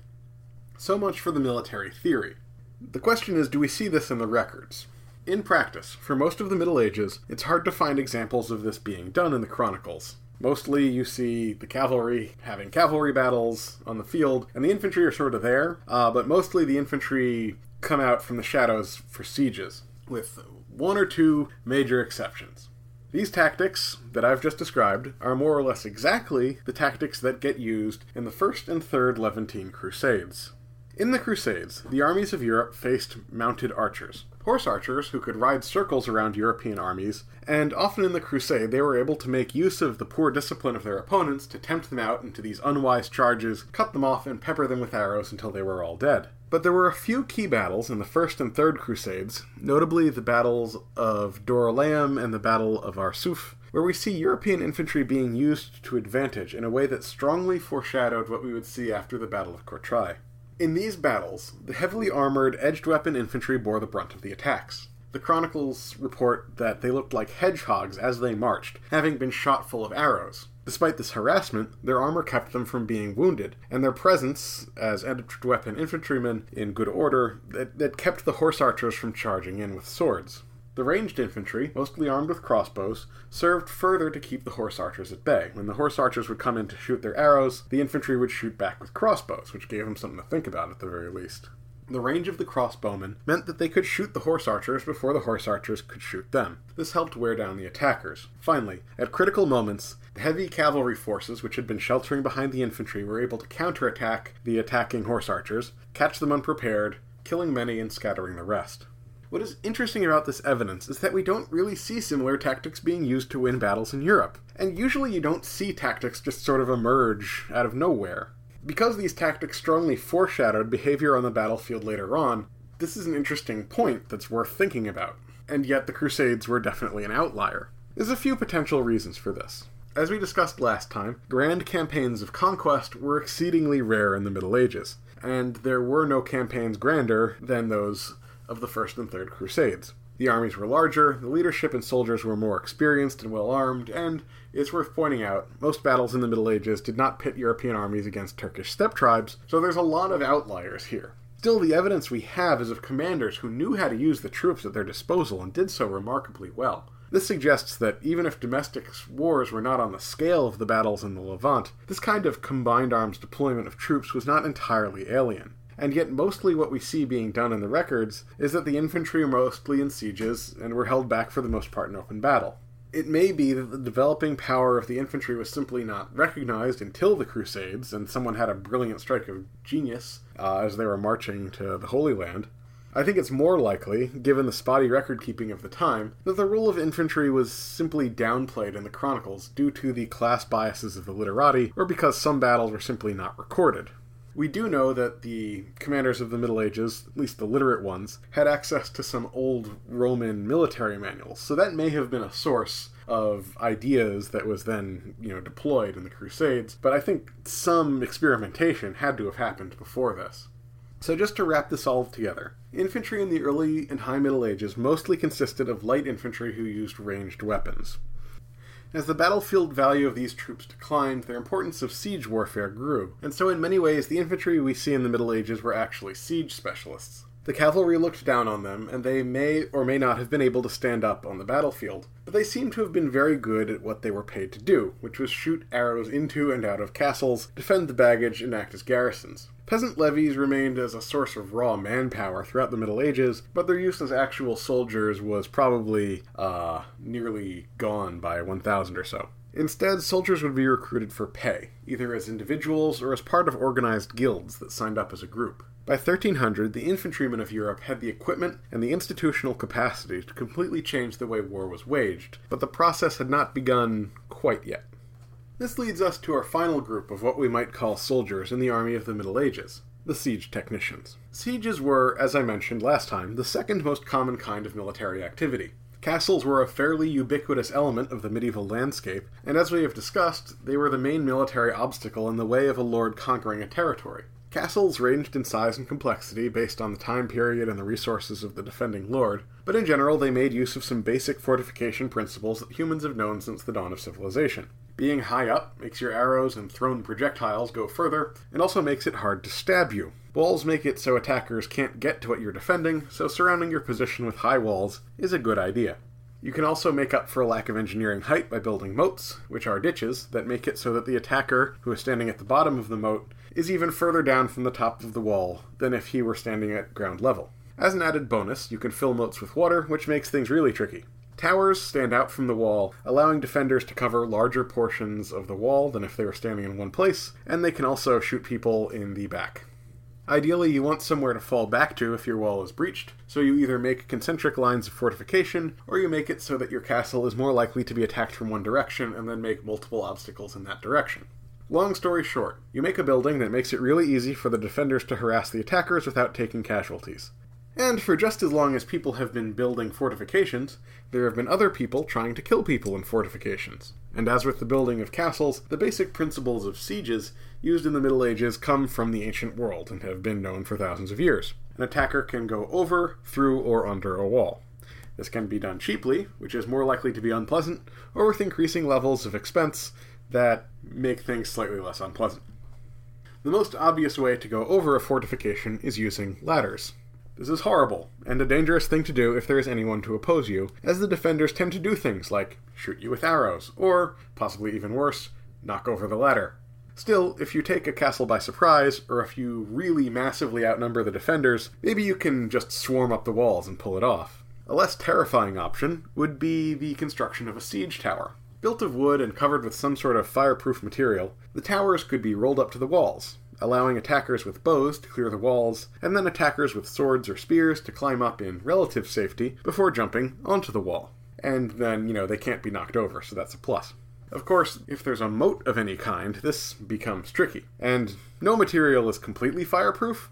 So much for the military theory. The question is, do we see this in the records? In practice, for most of the Middle Ages, it's hard to find examples of this being done in the chronicles. Mostly you see the cavalry having cavalry battles on the field, and the infantry are sort of there, but mostly the infantry come out from the shadows for sieges, with one or two major exceptions. These tactics that I've just described are more or less exactly the tactics that get used in the First and Third Levantine Crusades. In the Crusades, the armies of Europe faced mounted archers, horse archers who could ride circles around European armies, and often in the crusade they were able to make use of the poor discipline of their opponents to tempt them out into these unwise charges, cut them off, and pepper them with arrows until they were all dead. But there were a few key battles in the First and Third Crusades, notably the battles of Dorylaeum and the Battle of Arsuf, where we see European infantry being used to advantage in a way that strongly foreshadowed what we would see after the Battle of Courtrai. In these battles, the heavily armored, edged-weapon infantry bore the brunt of the attacks. The chronicles report that they looked like hedgehogs as they marched, having been shot full of arrows. Despite this harassment, their armor kept them from being wounded, and their presence as edged-weapon infantrymen in good order that kept the horse archers from charging in with swords. The ranged infantry, mostly armed with crossbows, served further to keep the horse archers at bay. When the horse archers would come in to shoot their arrows, the infantry would shoot back with crossbows, which gave them something to think about at the very least. The range of the crossbowmen meant that they could shoot the horse archers before the horse archers could shoot them. This helped wear down the attackers. Finally, at critical moments, the heavy cavalry forces which had been sheltering behind the infantry were able to counterattack the attacking horse archers, catch them unprepared, killing many and scattering the rest. What is interesting about this evidence is that we don't really see similar tactics being used to win battles in Europe, and usually you don't see tactics just sort of emerge out of nowhere. Because these tactics strongly foreshadowed behavior on the battlefield later on, this is an interesting point that's worth thinking about, and yet the Crusades were definitely an outlier. There's a few potential reasons for this. As we discussed last time, grand campaigns of conquest were exceedingly rare in the Middle Ages, and there were no campaigns grander than those of the First and Third Crusades. The armies were larger, the leadership and soldiers were more experienced and well-armed, and, it's worth pointing out, most battles in the Middle Ages did not pit European armies against Turkish steppe tribes, so there's a lot of outliers here. Still, the evidence we have is of commanders who knew how to use the troops at their disposal and did so remarkably well. This suggests that even if domestic wars were not on the scale of the battles in the Levant, this kind of combined arms deployment of troops was not entirely alien. And yet mostly what we see being done in the records is that the infantry are mostly in sieges and were held back for the most part in open battle. It may be that the developing power of the infantry was simply not recognized until the Crusades, and someone had a brilliant strike of genius as they were marching to the Holy Land. I think it's more likely, given the spotty record-keeping of the time, that the role of infantry was simply downplayed in the chronicles due to the class biases of the literati, or because some battles were simply not recorded. We do know that the commanders of the Middle Ages, at least the literate ones, had access to some old Roman military manuals, so that may have been a source of ideas that was then, deployed in the Crusades, but I think some experimentation had to have happened before this. So just to wrap this all together, infantry in the early and high Middle Ages mostly consisted of light infantry who used ranged weapons. As the battlefield value of these troops declined, their importance of siege warfare grew, and so in many ways the infantry we see in the Middle Ages were actually siege specialists. The cavalry looked down on them, and they may or may not have been able to stand up on the battlefield, but they seem to have been very good at what they were paid to do, which was shoot arrows into and out of castles, defend the baggage, and act as garrisons. Peasant levies remained as a source of raw manpower throughout the Middle Ages, but their use as actual soldiers was probably, nearly gone by 1000 or so. Instead, soldiers would be recruited for pay, either as individuals or as part of organized guilds that signed up as a group. By 1300, the infantrymen of Europe had the equipment and the institutional capacity to completely change the way war was waged, but the process had not begun quite yet. This leads us to our final group of what we might call soldiers in the army of the Middle Ages, the siege technicians. Sieges were, as I mentioned last time, the second most common kind of military activity. Castles were a fairly ubiquitous element of the medieval landscape, and as we have discussed, they were the main military obstacle in the way of a lord conquering a territory. Castles ranged in size and complexity based on the time period and the resources of the defending lord, but in general they made use of some basic fortification principles that humans have known since the dawn of civilization. Being high up makes your arrows and thrown projectiles go further, and also makes it hard to stab you. Walls make it so attackers can't get to what you're defending, so surrounding your position with high walls is a good idea. You can also make up for a lack of engineering height by building moats, which are ditches, that make it so that the attacker, who is standing at the bottom of the moat, is even further down from the top of the wall than if he were standing at ground level. As an added bonus, you can fill moats with water, which makes things really tricky. Towers stand out from the wall, allowing defenders to cover larger portions of the wall than if they were standing in one place, and they can also shoot people in the back. Ideally, you want somewhere to fall back to if your wall is breached, so you either make concentric lines of fortification, or you make it so that your castle is more likely to be attacked from one direction and then make multiple obstacles in that direction. Long story short, you make a building that makes it really easy for the defenders to harass the attackers without taking casualties. And for just as long as people have been building fortifications, there have been other people trying to kill people in fortifications. And as with the building of castles, the basic principles of sieges used in the Middle Ages come from the ancient world and have been known for thousands of years. An attacker can go over, through, or under a wall. This can be done cheaply, which is more likely to be unpleasant, or with increasing levels of expense that make things slightly less unpleasant. The most obvious way to go over a fortification is using ladders. This is horrible, and a dangerous thing to do if there is anyone to oppose you, as the defenders tend to do things like shoot you with arrows, or, possibly even worse, knock over the ladder. Still, if you take a castle by surprise, or if you really massively outnumber the defenders, maybe you can just swarm up the walls and pull it off. A less terrifying option would be the construction of a siege tower. Built of wood and covered with some sort of fireproof material, the towers could be rolled up to the walls, allowing attackers with bows to clear the walls, and then attackers with swords or spears to climb up in relative safety before jumping onto the wall. And then, they can't be knocked over, so that's a plus. Of course, if there's a moat of any kind, this becomes tricky, and no material is completely fireproof,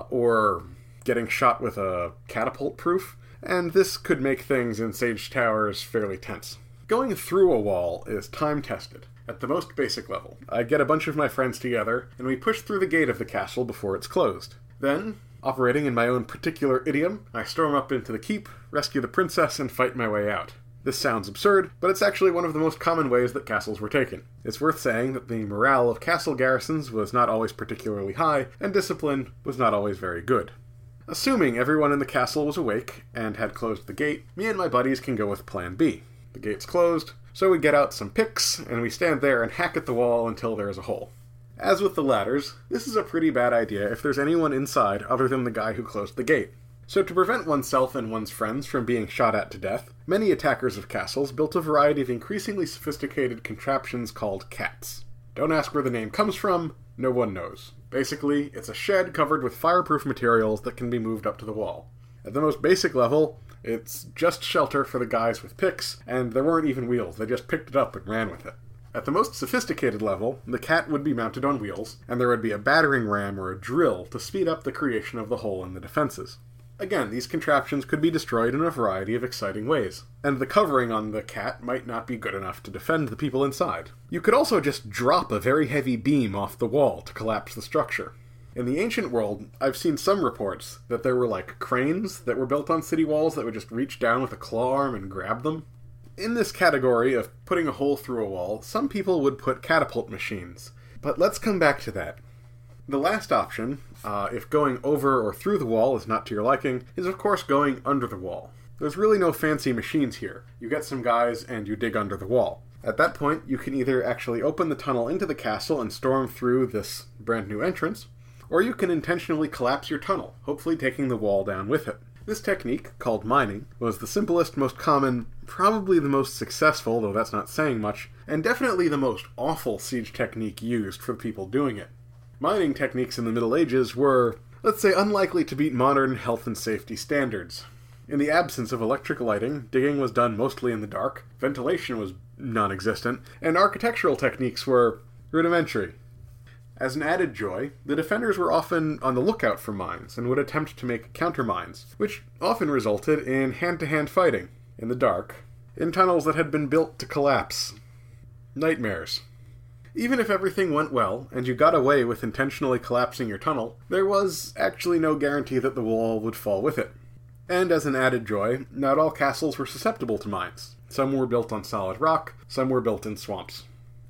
or getting shot with a catapult proof, and this could make things in siege towers fairly tense. Going through a wall is time-tested. At the most basic level, I get a bunch of my friends together, and we push through the gate of the castle before it's closed. Then, operating in my own particular idiom, I storm up into the keep, rescue the princess, and fight my way out. This sounds absurd, but it's actually one of the most common ways that castles were taken. It's worth saying that the morale of castle garrisons was not always particularly high, and discipline was not always very good. Assuming everyone in the castle was awake, and had closed the gate, me and my buddies can go with Plan B. The gate's closed, so we get out some picks, and we stand there and hack at the wall until there is a hole. As with the ladders, this is a pretty bad idea if there's anyone inside other than the guy who closed the gate. So to prevent oneself and one's friends from being shot at to death, many attackers of castles built a variety of increasingly sophisticated contraptions called cats. Don't ask where the name comes from, no one knows. Basically, it's a shed covered with fireproof materials that can be moved up to the wall. At the most basic level, it's just shelter for the guys with picks, and there weren't even wheels, they just picked it up and ran with it. At the most sophisticated level, the cat would be mounted on wheels, and there would be a battering ram or a drill to speed up the creation of the hole in the defenses. Again, these contraptions could be destroyed in a variety of exciting ways, and the covering on the cat might not be good enough to defend the people inside. You could also just drop a very heavy beam off the wall to collapse the structure. In the ancient world, I've seen some reports that there were cranes that were built on city walls that would just reach down with a claw arm and grab them. In this category of putting a hole through a wall, some people would put catapult machines. But let's come back to that. The last option, if going over or through the wall is not to your liking, is of course going under the wall. There's really no fancy machines here. You get some guys and you dig under the wall. At that point, you can either actually open the tunnel into the castle and storm through this brand new entrance, or you can intentionally collapse your tunnel, hopefully taking the wall down with it. This technique, called mining, was the simplest, most common, probably the most successful, though that's not saying much, and definitely the most awful siege technique used for the people doing it. Mining techniques in the Middle Ages were, let's say, unlikely to beat modern health and safety standards. In the absence of electric lighting, digging was done mostly in the dark, ventilation was non-existent, and architectural techniques were rudimentary. As an added joy, the defenders were often on the lookout for mines and would attempt to make countermines, which often resulted in hand-to-hand fighting, in the dark, in tunnels that had been built to collapse. Nightmares. Even if everything went well, and you got away with intentionally collapsing your tunnel, there was actually no guarantee that the wall would fall with it. And as an added joy, not all castles were susceptible to mines. Some were built on solid rock, some were built in swamps.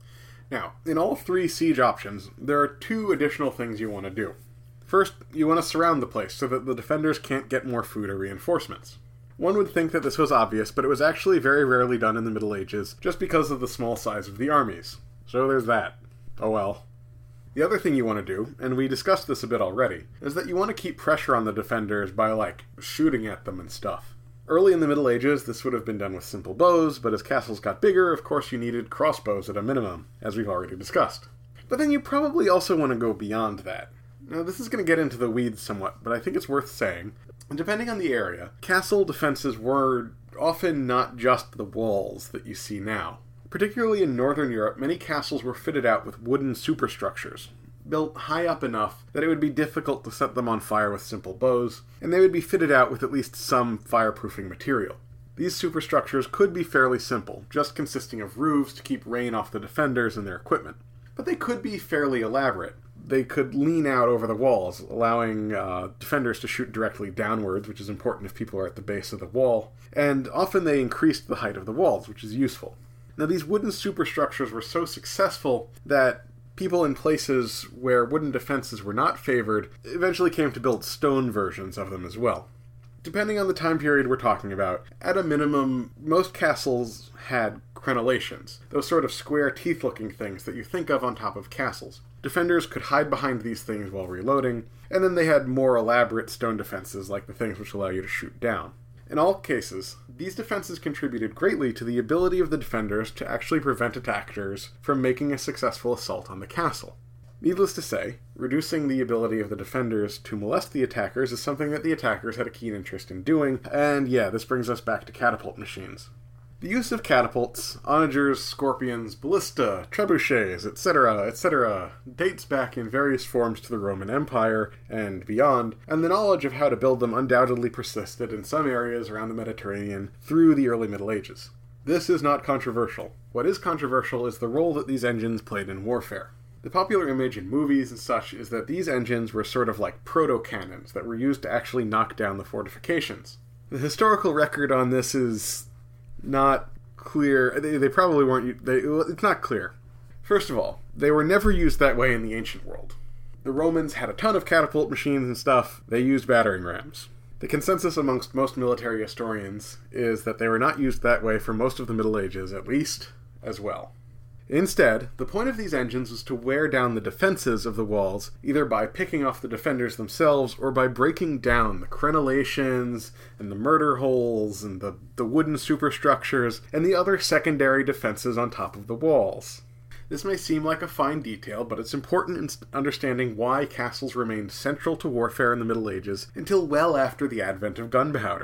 Now, in all three siege options, there are two additional things you want to do. First, you want to surround the place so that the defenders can't get more food or reinforcements. One would think that this was obvious, but it was actually very rarely done in the Middle Ages, just because of the small size of the armies. So there's that. Oh well. The other thing you want to do, and we discussed this a bit already, is that you want to keep pressure on the defenders by, shooting at them and stuff. Early in the Middle Ages, this would have been done with simple bows, but as castles got bigger, of course you needed crossbows at a minimum, as we've already discussed. But then you probably also want to go beyond that. Now, this is going to get into the weeds somewhat, but I think it's worth saying. Depending on the area, castle defenses were often not just the walls that you see now. Particularly in Northern Europe, many castles were fitted out with wooden superstructures, built high up enough that it would be difficult to set them on fire with simple bows, and they would be fitted out with at least some fireproofing material. These superstructures could be fairly simple, just consisting of roofs to keep rain off the defenders and their equipment. But they could be fairly elaborate. They could lean out over the walls, allowing defenders to shoot directly downwards, which is important if people are at the base of the wall, and often they increased the height of the walls, which is useful. Now, these wooden superstructures were so successful that people in places where wooden defenses were not favored eventually came to build stone versions of them as well. Depending on the time period we're talking about, at a minimum, most castles had crenellations, those sort of square teeth-looking things that you think of on top of castles. Defenders could hide behind these things while reloading, and then they had more elaborate stone defenses like the things which allow you to shoot down. In all cases, these defenses contributed greatly to the ability of the defenders to actually prevent attackers from making a successful assault on the castle. Needless to say, reducing the ability of the defenders to molest the attackers is something that the attackers had a keen interest in doing, and yeah, this brings us back to catapult machines. The use of catapults, onagers, scorpions, ballista, trebuchets, etc., dates back in various forms to the Roman Empire and beyond, and the knowledge of how to build them undoubtedly persisted in some areas around the Mediterranean through the early Middle Ages. This is not controversial. What is controversial is the role that these engines played in warfare. The popular image in movies and such is that these engines were sort of like proto-cannons that were used to actually knock down the fortifications. The historical record on this is not clear. They probably weren't. It's not clear. First of all, they were never used that way in the ancient world. The Romans had a ton of catapult machines and stuff. They used battering rams. The consensus amongst most military historians is that they were not used that way for most of the Middle Ages, at least, as well. Instead, the point of these engines was to wear down the defenses of the walls, either by picking off the defenders themselves or by breaking down the crenellations and the murder holes and the wooden superstructures and the other secondary defenses on top of the walls. This may seem like a fine detail, but it's important in understanding why castles remained central to warfare in the Middle Ages until well after the advent of gunpowder.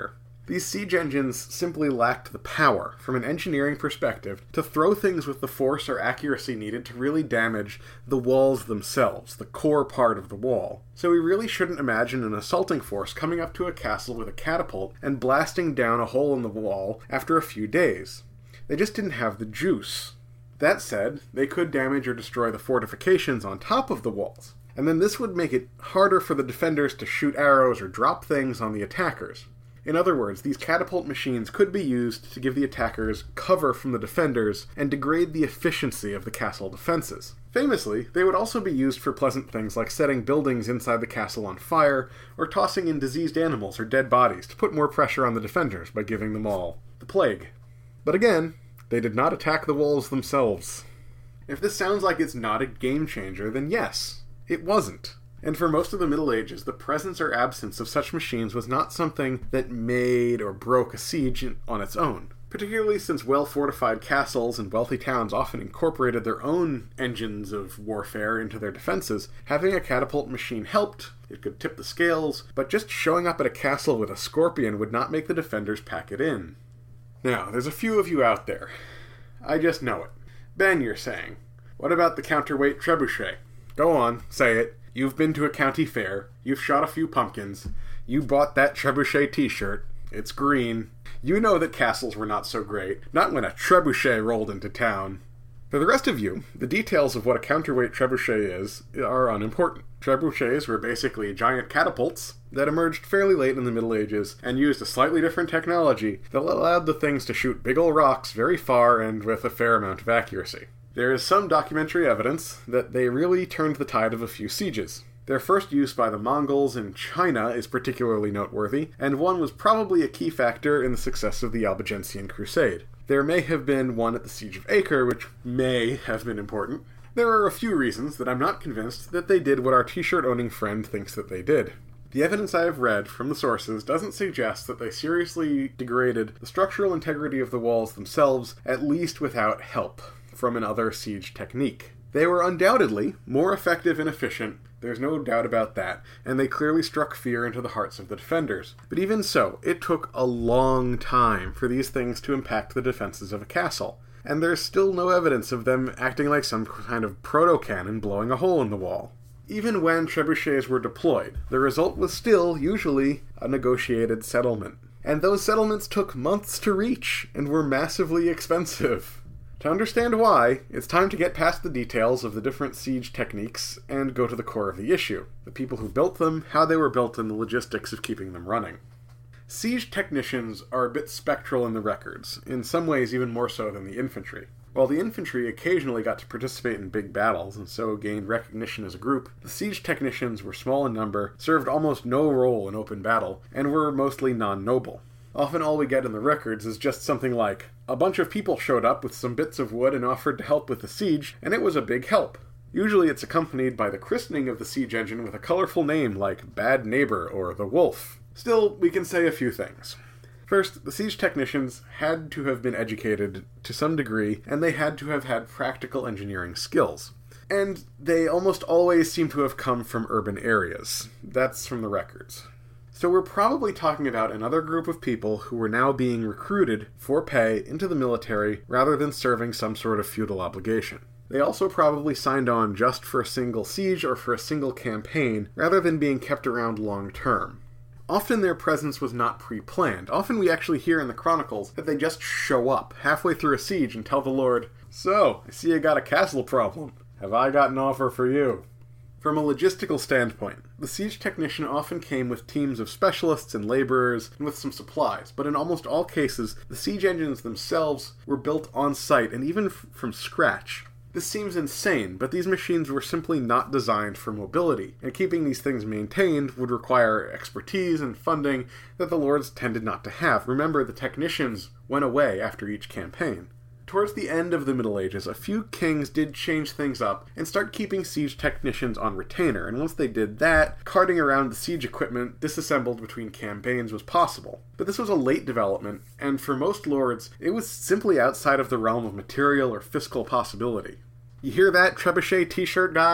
These siege engines simply lacked the power, from an engineering perspective, to throw things with the force or accuracy needed to really damage the walls themselves, the core part of the wall. So we really shouldn't imagine an assaulting force coming up to a castle with a catapult and blasting down a hole in the wall after a few days. They just didn't have the juice. That said, they could damage or destroy the fortifications on top of the walls, and then this would make it harder for the defenders to shoot arrows or drop things on the attackers. In other words, these catapult machines could be used to give the attackers cover from the defenders and degrade the efficiency of the castle defenses. Famously, they would also be used for pleasant things like setting buildings inside the castle on fire, or tossing in diseased animals or dead bodies to put more pressure on the defenders by giving them all the plague. But again, they did not attack the walls themselves. If this sounds like it's not a game changer, then yes, it wasn't. And for most of the Middle Ages, the presence or absence of such machines was not something that made or broke a siege on its own. Particularly since well-fortified castles and wealthy towns often incorporated their own engines of warfare into their defenses, having a catapult machine helped. It could tip the scales, but just showing up at a castle with a scorpion would not make the defenders pack it in. Now, there's a few of you out there. I just know it. Ben, you're saying, what about the counterweight trebuchet? Go on, say it. You've been to a county fair, you've shot a few pumpkins, you bought that trebuchet t-shirt, it's green. You know that castles were not so great, not when a trebuchet rolled into town. For the rest of you, the details of what a counterweight trebuchet is are unimportant. Trebuchets were basically giant catapults that emerged fairly late in the Middle Ages and used a slightly different technology that allowed the things to shoot big ol' rocks very far and with a fair amount of accuracy. There is some documentary evidence that they really turned the tide of a few sieges. Their first use by the Mongols in China is particularly noteworthy, and one was probably a key factor in the success of the Albigensian Crusade. There may have been one at the Siege of Acre, which may have been important. There are a few reasons that I'm not convinced that they did what our t-shirt-owning friend thinks that they did. The evidence I have read from the sources doesn't suggest that they seriously degraded the structural integrity of the walls themselves, at least without help from another siege technique. They were undoubtedly more effective and efficient, there's no doubt about that, and they clearly struck fear into the hearts of the defenders. But even so, it took a long time for these things to impact the defenses of a castle, and there's still no evidence of them acting like some kind of proto-cannon blowing a hole in the wall. Even when trebuchets were deployed, the result was still, usually, a negotiated settlement. And those settlements took months to reach, and were massively expensive. To understand why, it's time to get past the details of the different siege techniques and go to the core of the issue. The people who built them, how they were built, and the logistics of keeping them running. Siege technicians are a bit spectral in the records, in some ways even more so than the infantry. While the infantry occasionally got to participate in big battles and so gained recognition as a group, the siege technicians were small in number, served almost no role in open battle, and were mostly non-noble. Often all we get in the records is just something like, a bunch of people showed up with some bits of wood and offered to help with the siege, and it was a big help. Usually it's accompanied by the christening of the siege engine with a colorful name like Bad Neighbor or The Wolf. Still, we can say a few things. First, the siege technicians had to have been educated to some degree, and they had to have had practical engineering skills. And they almost always seem to have come from urban areas. That's from the records. So we're probably talking about another group of people who were now being recruited for pay into the military rather than serving some sort of feudal obligation. They also probably signed on just for a single siege or for a single campaign rather than being kept around long term. Often their presence was not pre-planned. Often we actually hear in the chronicles that they just show up halfway through a siege and tell the Lord, "So, I see you got a castle problem. Have I got an offer for you?" From a logistical standpoint, the siege technician often came with teams of specialists and laborers and with some supplies, but in almost all cases, the siege engines themselves were built on site and even from scratch. This seems insane, but these machines were simply not designed for mobility, and keeping these things maintained would require expertise and funding that the lords tended not to have. Remember, the technicians went away after each campaign. Towards the end of the Middle Ages, a few kings did change things up and start keeping siege technicians on retainer, and once they did that, carting around the siege equipment disassembled between campaigns was possible. But this was a late development, and for most lords, it was simply outside of the realm of material or fiscal possibility. You hear that, trebuchet t-shirt guy?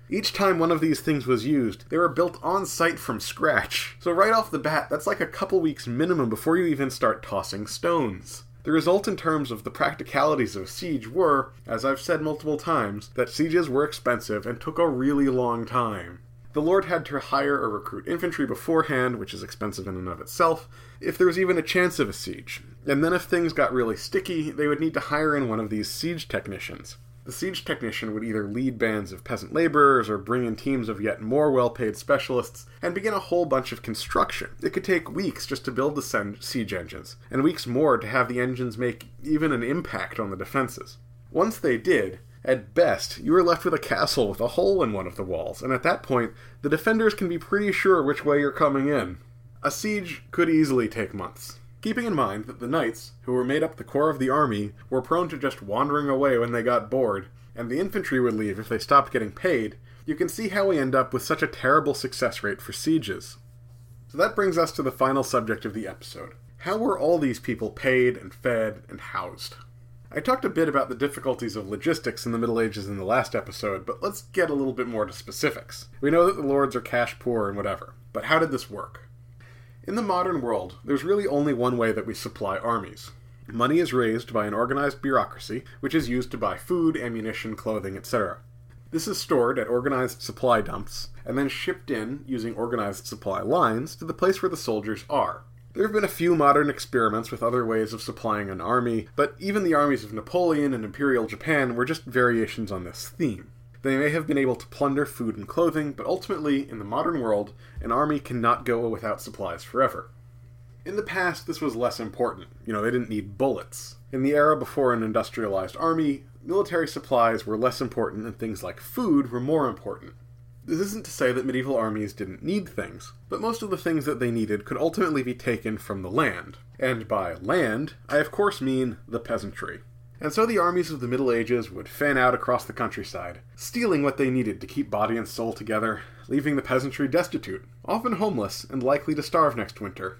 Each time one of these things was used, they were built on site from scratch. So right off the bat, that's like a couple weeks minimum before you even start tossing stones. The result in terms of the practicalities of a siege were, as I've said multiple times, that sieges were expensive and took a really long time. The lord had to hire or recruit infantry beforehand, which is expensive in and of itself, if there was even a chance of a siege. And then if things got really sticky, they would need to hire in one of these siege technicians. The siege technician would either lead bands of peasant laborers or bring in teams of yet more well-paid specialists and begin a whole bunch of construction. It could take weeks just to build the siege engines, and weeks more to have the engines make even an impact on the defenses. Once they did, at best, you were left with a castle with a hole in one of the walls, and at that point, the defenders can be pretty sure which way you're coming in. A siege could easily take months. Keeping in mind that the knights, who were made up the core of the army, were prone to just wandering away when they got bored, and the infantry would leave if they stopped getting paid, you can see how we end up with such a terrible success rate for sieges. So that brings us to the final subject of the episode. How were all these people paid and fed and housed? I talked a bit about the difficulties of logistics in the Middle Ages in the last episode, but let's get a little bit more to specifics. We know that the lords are cash poor and whatever, but how did this work? In the modern world, there's really only one way that we supply armies. Money is raised by an organized bureaucracy, which is used to buy food, ammunition, clothing, etc. This is stored at organized supply dumps, and then shipped in, using organized supply lines, to the place where the soldiers are. There have been a few modern experiments with other ways of supplying an army, but even the armies of Napoleon and Imperial Japan were just variations on this theme. They may have been able to plunder food and clothing, but ultimately, in the modern world, an army cannot go without supplies forever. In the past, this was less important. They didn't need bullets. In the era before an industrialized army, military supplies were less important and things like food were more important. This isn't to say that medieval armies didn't need things, but most of the things that they needed could ultimately be taken from the land. And by land, I of course mean the peasantry. And so the armies of the Middle Ages would fan out across the countryside, stealing what they needed to keep body and soul together, leaving the peasantry destitute, often homeless, and likely to starve next winter.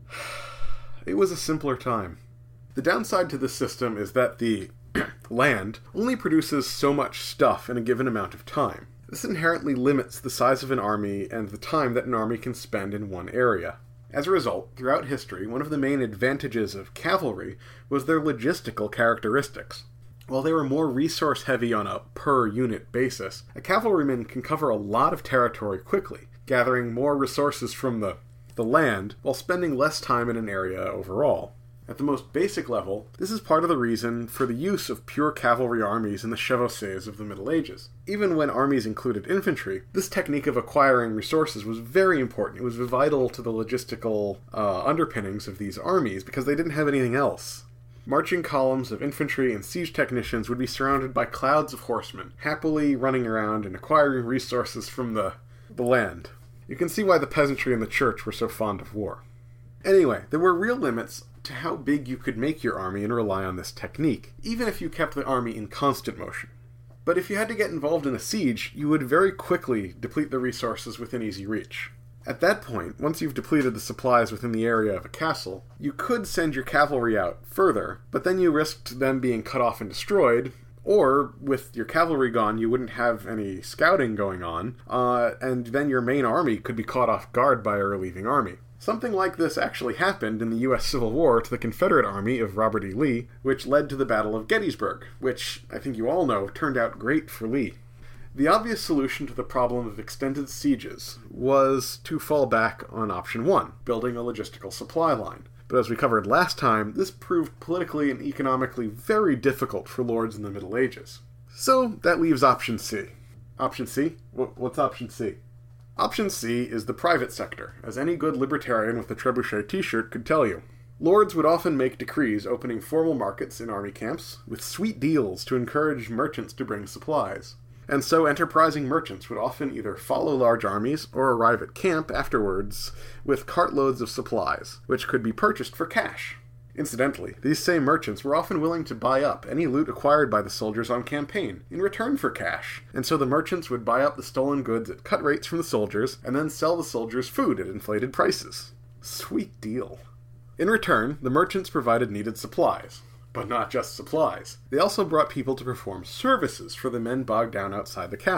It was a simpler time. The downside to this system is that the land only produces so much stuff in a given amount of time. This inherently limits the size of an army and the time that an army can spend in one area. As a result, throughout history, one of the main advantages of cavalry was their logistical characteristics. While they were more resource-heavy on a per-unit basis, a cavalryman can cover a lot of territory quickly, gathering more resources from the land while spending less time in an area overall. At the most basic level, this is part of the reason for the use of pure cavalry armies in the chevauchées of the Middle Ages. Even when armies included infantry, this technique of acquiring resources was very important. It was vital to the logistical underpinnings of these armies because they didn't have anything else. Marching columns of infantry and siege technicians would be surrounded by clouds of horsemen, happily running around and acquiring resources from the land. You can see why the peasantry and the church were so fond of war. Anyway, there were real limits to how big you could make your army and rely on this technique, even if you kept the army in constant motion. But if you had to get involved in a siege, you would very quickly deplete the resources within easy reach. At that point, once you've depleted the supplies within the area of a castle, you could send your cavalry out further, but then you risked them being cut off and destroyed, or, with your cavalry gone, you wouldn't have any scouting going on, and then your main army could be caught off guard by a relieving army. Something like this actually happened in the U.S. Civil War to the Confederate Army of Robert E. Lee, which led to the Battle of Gettysburg, which, I think you all know, turned out great for Lee. The obvious solution to the problem of extended sieges was to fall back on option 1, building a logistical supply line. But as we covered last time, this proved politically and economically very difficult for lords in the Middle Ages. So that leaves option C. Option C? What's option C? Option C is the private sector, as any good libertarian with a trebuchet t-shirt could tell you. Lords would often make decrees opening formal markets in army camps, with sweet deals to encourage merchants to bring supplies. And so enterprising merchants would often either follow large armies or arrive at camp afterwards with cartloads of supplies, which could be purchased for cash. Incidentally, these same merchants were often willing to buy up any loot acquired by the soldiers on campaign in return for cash, and so the merchants would buy up the stolen goods at cut rates from the soldiers and then sell the soldiers food at inflated prices. Sweet deal. In return, the merchants provided needed supplies. But not just supplies. They also brought people to perform services for the men bogged down outside the castle.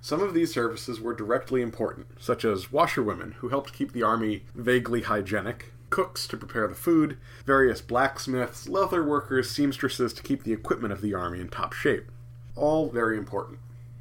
Some of these services were directly important, such as washerwomen who helped keep the army vaguely hygienic, cooks to prepare the food, various blacksmiths, leather workers, seamstresses to keep the equipment of the army in top shape. All very important.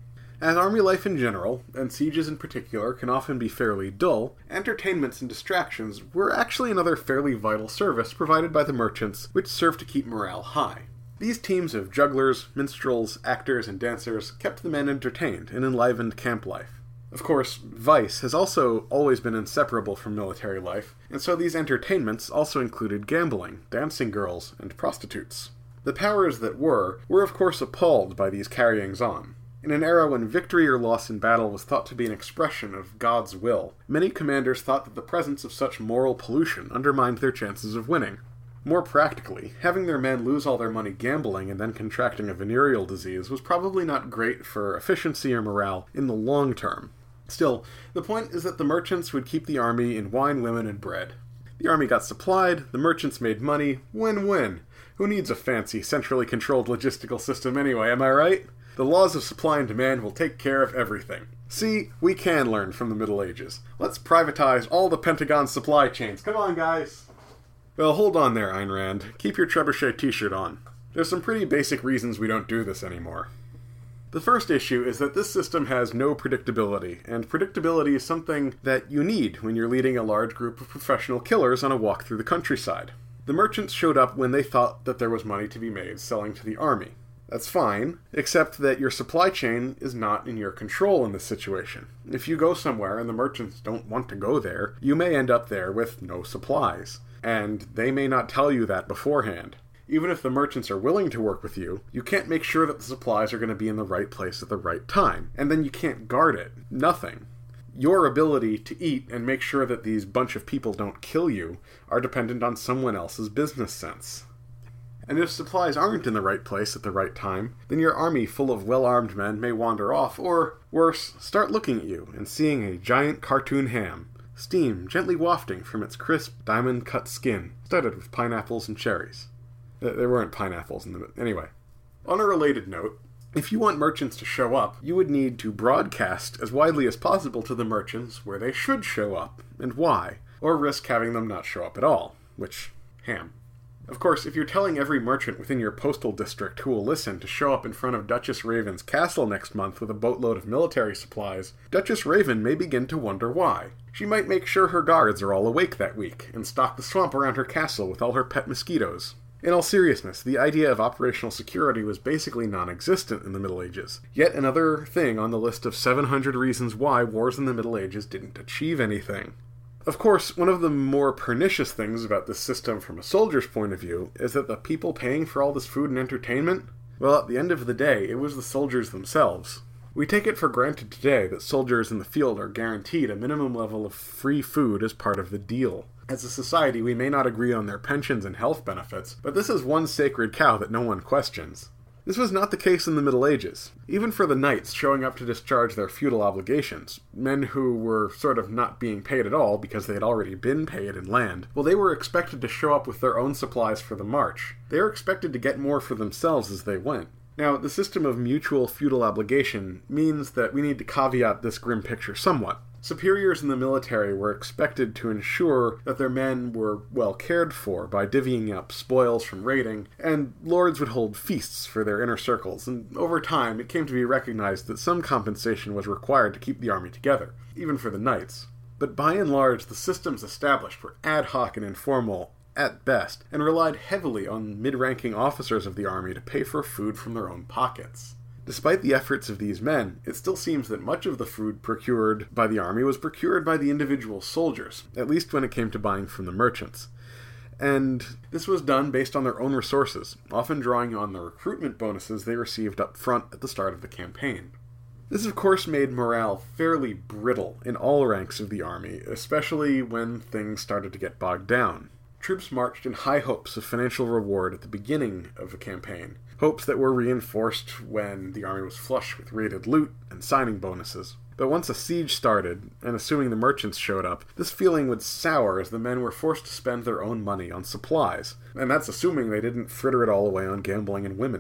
As army life in general, and sieges in particular, can often be fairly dull, entertainments and distractions were actually another fairly vital service provided by the merchants, which served to keep morale high. These teams of jugglers, minstrels, actors, and dancers kept the men entertained and enlivened camp life. Of course, vice has also always been inseparable from military life, and so these entertainments also included gambling, dancing girls, and prostitutes. The powers that were of course appalled by these carryings-on. In an era when victory or loss in battle was thought to be an expression of God's will, many commanders thought that the presence of such moral pollution undermined their chances of winning. More practically, having their men lose all their money gambling and then contracting a venereal disease was probably not great for efficiency or morale in the long term. Still, the point is that the merchants would keep the army in wine, women, and bread. The army got supplied, the merchants made money, win-win. Who needs a fancy, centrally controlled logistical system anyway, am I right? The laws of supply and demand will take care of everything. See, we can learn from the Middle Ages. Let's privatize all the Pentagon's supply chains. Come on, guys! Well, hold on there, Ayn Rand. Keep your trebuchet t-shirt on. There's some pretty basic reasons we don't do this anymore. The first issue is that this system has no predictability, and predictability is something that you need when you're leading a large group of professional killers on a walk through the countryside. The merchants showed up when they thought that there was money to be made selling to the army. That's fine, except that your supply chain is not in your control in this situation. If you go somewhere and the merchants don't want to go there, you may end up there with no supplies. And they may not tell you that beforehand. Even if the merchants are willing to work with you, you can't make sure that the supplies are going to be in the right place at the right time. And then you can't guard it. Nothing. Your ability to eat and make sure that these bunch of people don't kill you are dependent on someone else's business sense. And if supplies aren't in the right place at the right time, then your army full of well-armed men may wander off, or, worse, start looking at you and seeing a giant cartoon ham, steam gently wafting from its crisp, diamond-cut skin, studded with pineapples and cherries. There weren't pineapples in the... Anyway. On a related note, if you want merchants to show up, you would need to broadcast as widely as possible to the merchants where they should show up, and why, or risk having them not show up at all, which, ham. Of course, if you're telling every merchant within your postal district who will listen to show up in front of Duchess Raven's castle next month with a boatload of military supplies, Duchess Raven may begin to wonder why. She might make sure her guards are all awake that week, and stock the swamp around her castle with all her pet mosquitoes. In all seriousness, the idea of operational security was basically non-existent in the Middle Ages. Yet another thing on the list of 700 reasons why wars in the Middle Ages didn't achieve anything. Of course, one of the more pernicious things about this system from a soldier's point of view is that the people paying for all this food and entertainment, well, at the end of the day, it was the soldiers themselves. We take it for granted today that soldiers in the field are guaranteed a minimum level of free food as part of the deal. As a society, we may not agree on their pensions and health benefits, but this is one sacred cow that no one questions. This was not the case in the Middle Ages. Even for the knights showing up to discharge their feudal obligations, men who were sort of not being paid at all because they had already been paid in land, well, they were expected to show up with their own supplies for the march. They were expected to get more for themselves as they went. Now, the system of mutual feudal obligation means that we need to caveat this grim picture somewhat. Superiors in the military were expected to ensure that their men were well cared for by divvying up spoils from raiding, and lords would hold feasts for their inner circles, and over time it came to be recognized that some compensation was required to keep the army together, even for the knights. But by and large, the systems established were ad hoc and informal, at best, and relied heavily on mid-ranking officers of the army to pay for food from their own pockets. Despite the efforts of these men, it still seems that much of the food procured by the army was procured by the individual soldiers, at least when it came to buying from the merchants. And this was done based on their own resources, often drawing on the recruitment bonuses they received up front at the start of the campaign. This of course made morale fairly brittle in all ranks of the army, especially when things started to get bogged down. Troops marched in high hopes of financial reward at the beginning of a campaign, hopes that were reinforced when the army was flush with raided loot and signing bonuses. But once a siege started, and assuming the merchants showed up, this feeling would sour as the men were forced to spend their own money on supplies, and that's assuming they didn't fritter it all away on gambling and women.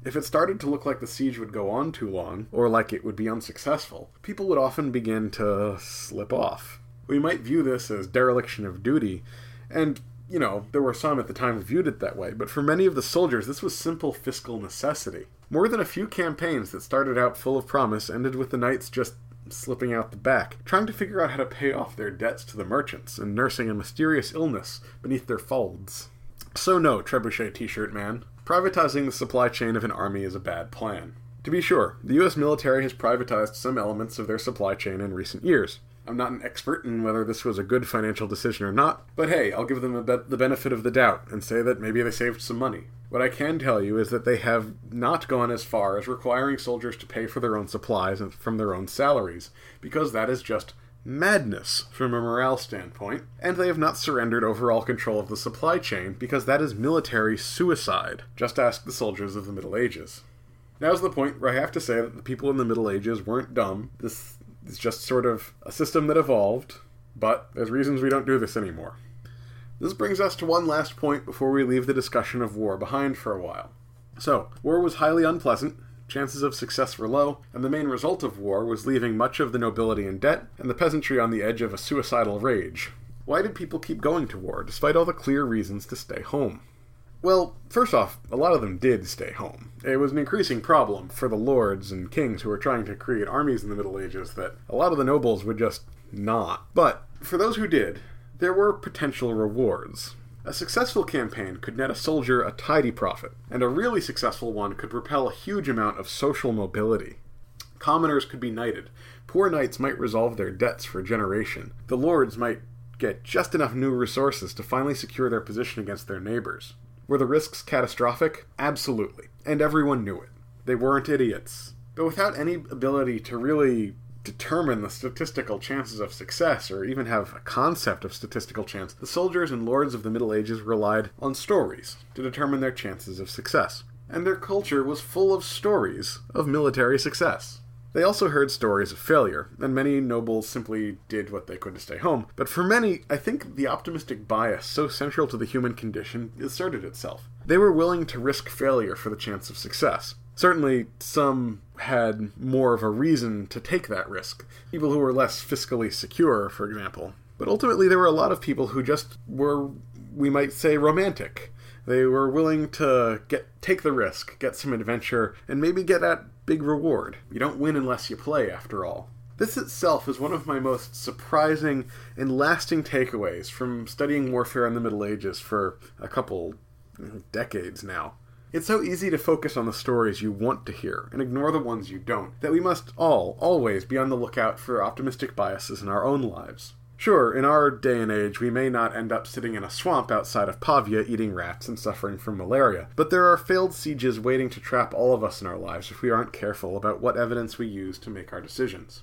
If it started to look like the siege would go on too long, or like it would be unsuccessful, people would often begin to slip off. We might view this as dereliction of duty, and, there were some at the time who viewed it that way, but for many of the soldiers this was simple fiscal necessity. More than a few campaigns that started out full of promise ended with the knights just slipping out the back, trying to figure out how to pay off their debts to the merchants, and nursing a mysterious illness beneath their folds. So no, Trebuchet T-shirt man. Privatizing the supply chain of an army is a bad plan. To be sure, the US military has privatized some elements of their supply chain in recent years. I'm not an expert in whether this was a good financial decision or not, but hey, I'll give them the benefit of the doubt and say that maybe they saved some money. What I can tell you is that they have not gone as far as requiring soldiers to pay for their own supplies and from their own salaries, because that is just madness from a morale standpoint, and they have not surrendered overall control of the supply chain, because that is military suicide. Just ask the soldiers of the Middle Ages. Now's the point where I have to say that the people in the Middle Ages weren't dumb. This is just sort of a system that evolved, but there's reasons we don't do this anymore. This brings us to one last point before we leave the discussion of war behind for a while. So, war was highly unpleasant, chances of success were low, and the main result of war was leaving much of the nobility in debt and the peasantry on the edge of a suicidal rage. Why did people keep going to war, despite all the clear reasons to stay home? Well, first off, a lot of them did stay home. It was an increasing problem for the lords and kings who were trying to create armies in the Middle Ages that a lot of the nobles would just not. But for those who did, there were potential rewards. A successful campaign could net a soldier a tidy profit, and a really successful one could propel a huge amount of social mobility. Commoners could be knighted, poor knights might resolve their debts for a generation, the lords might get just enough new resources to finally secure their position against their neighbors. Were the risks catastrophic? Absolutely, and everyone knew it. They weren't idiots. But without any ability to really determine the statistical chances of success, or even have a concept of statistical chance, the soldiers and lords of the Middle Ages relied on stories to determine their chances of success. And their culture was full of stories of military success. They also heard stories of failure, and many nobles simply did what they could to stay home. But for many, I think the optimistic bias so central to the human condition asserted itself. They were willing to risk failure for the chance of success. Certainly, some had more of a reason to take that risk. People who were less fiscally secure, for example. But ultimately, there were a lot of people who just were, we might say, romantic. They were willing to take the risk, get some adventure, and maybe get that big reward. You don't win unless you play, after all. This itself is one of my most surprising and lasting takeaways from studying warfare in the Middle Ages for a couple decades now. It's so easy to focus on the stories you want to hear and ignore the ones you don't, that we must always be on the lookout for optimistic biases in our own lives. Sure, in our day and age, we may not end up sitting in a swamp outside of Pavia eating rats and suffering from malaria, but there are failed sieges waiting to trap all of us in our lives if we aren't careful about what evidence we use to make our decisions.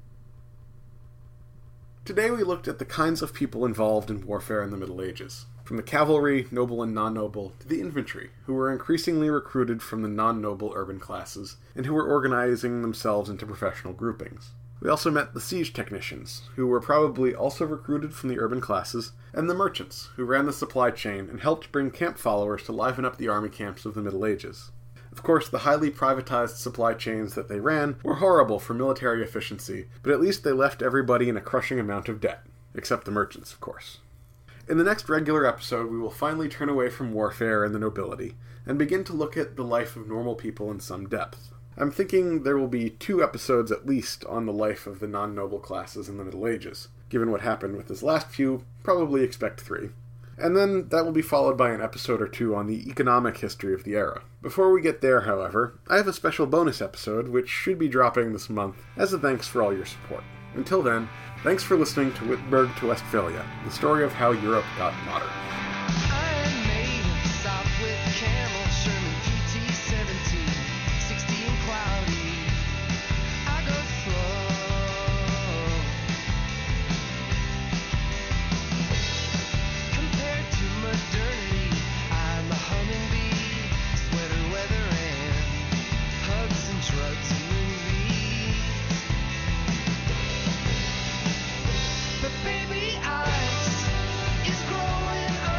Today we looked at the kinds of people involved in warfare in the Middle Ages. From the cavalry, noble and non-noble, to the infantry, who were increasingly recruited from the non-noble urban classes, and who were organizing themselves into professional groupings. We also met the siege technicians, who were probably also recruited from the urban classes, and the merchants, who ran the supply chain and helped bring camp followers to liven up the army camps of the Middle Ages. Of course, the highly privatized supply chains that they ran were horrible for military efficiency, but at least they left everybody in a crushing amount of debt. Except the merchants, of course. In the next regular episode, we will finally turn away from warfare and the nobility, and begin to look at the life of normal people in some depth. I'm thinking there will be 2 episodes at least on the life of the non-noble classes in the Middle Ages. Given what happened with this last few, probably expect 3. And then that will be followed by an episode or 2 on the economic history of the era. Before we get there, however, I have a special bonus episode which should be dropping this month as a thanks for all your support. Until then, thanks for listening to Wittenberg to Westphalia, the story of how Europe got modern. Baby, ice is growing up.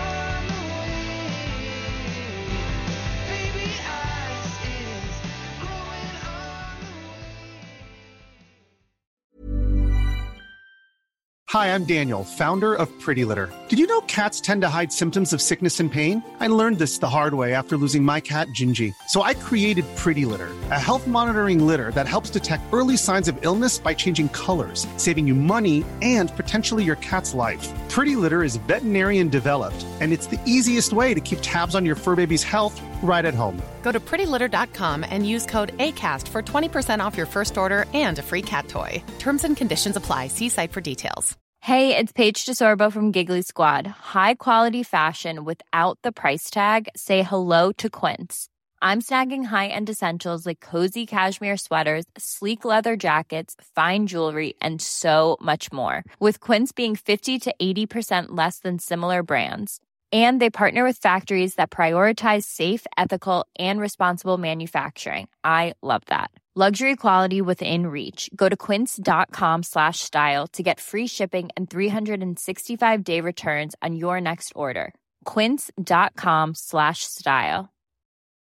Hi, I'm Daniel, founder of Pretty Litter. Did you know cats tend to hide symptoms of sickness and pain? I learned this the hard way after losing my cat, Gingy. So I created Pretty Litter, a health monitoring litter that helps detect early signs of illness by changing colors, saving you money and potentially your cat's life. Pretty Litter is veterinarian developed, and it's the easiest way to keep tabs on your fur baby's health right at home. Go to prettylitter.com and use code ACAST for 20% off your first order and a free cat toy. Terms and conditions apply. See site for details. Hey, it's Paige DeSorbo from Giggly Squad. High quality fashion without the price tag. Say hello to Quince. I'm snagging high-end essentials like cozy cashmere sweaters, sleek leather jackets, fine jewelry, and so much more. With Quince being 50 to 80% less than similar brands. And they partner with factories that prioritize safe, ethical, and responsible manufacturing. I love that. Luxury quality within reach. Go to quince.com/style to get free shipping and 365-day returns on your next order. Quince.com/style.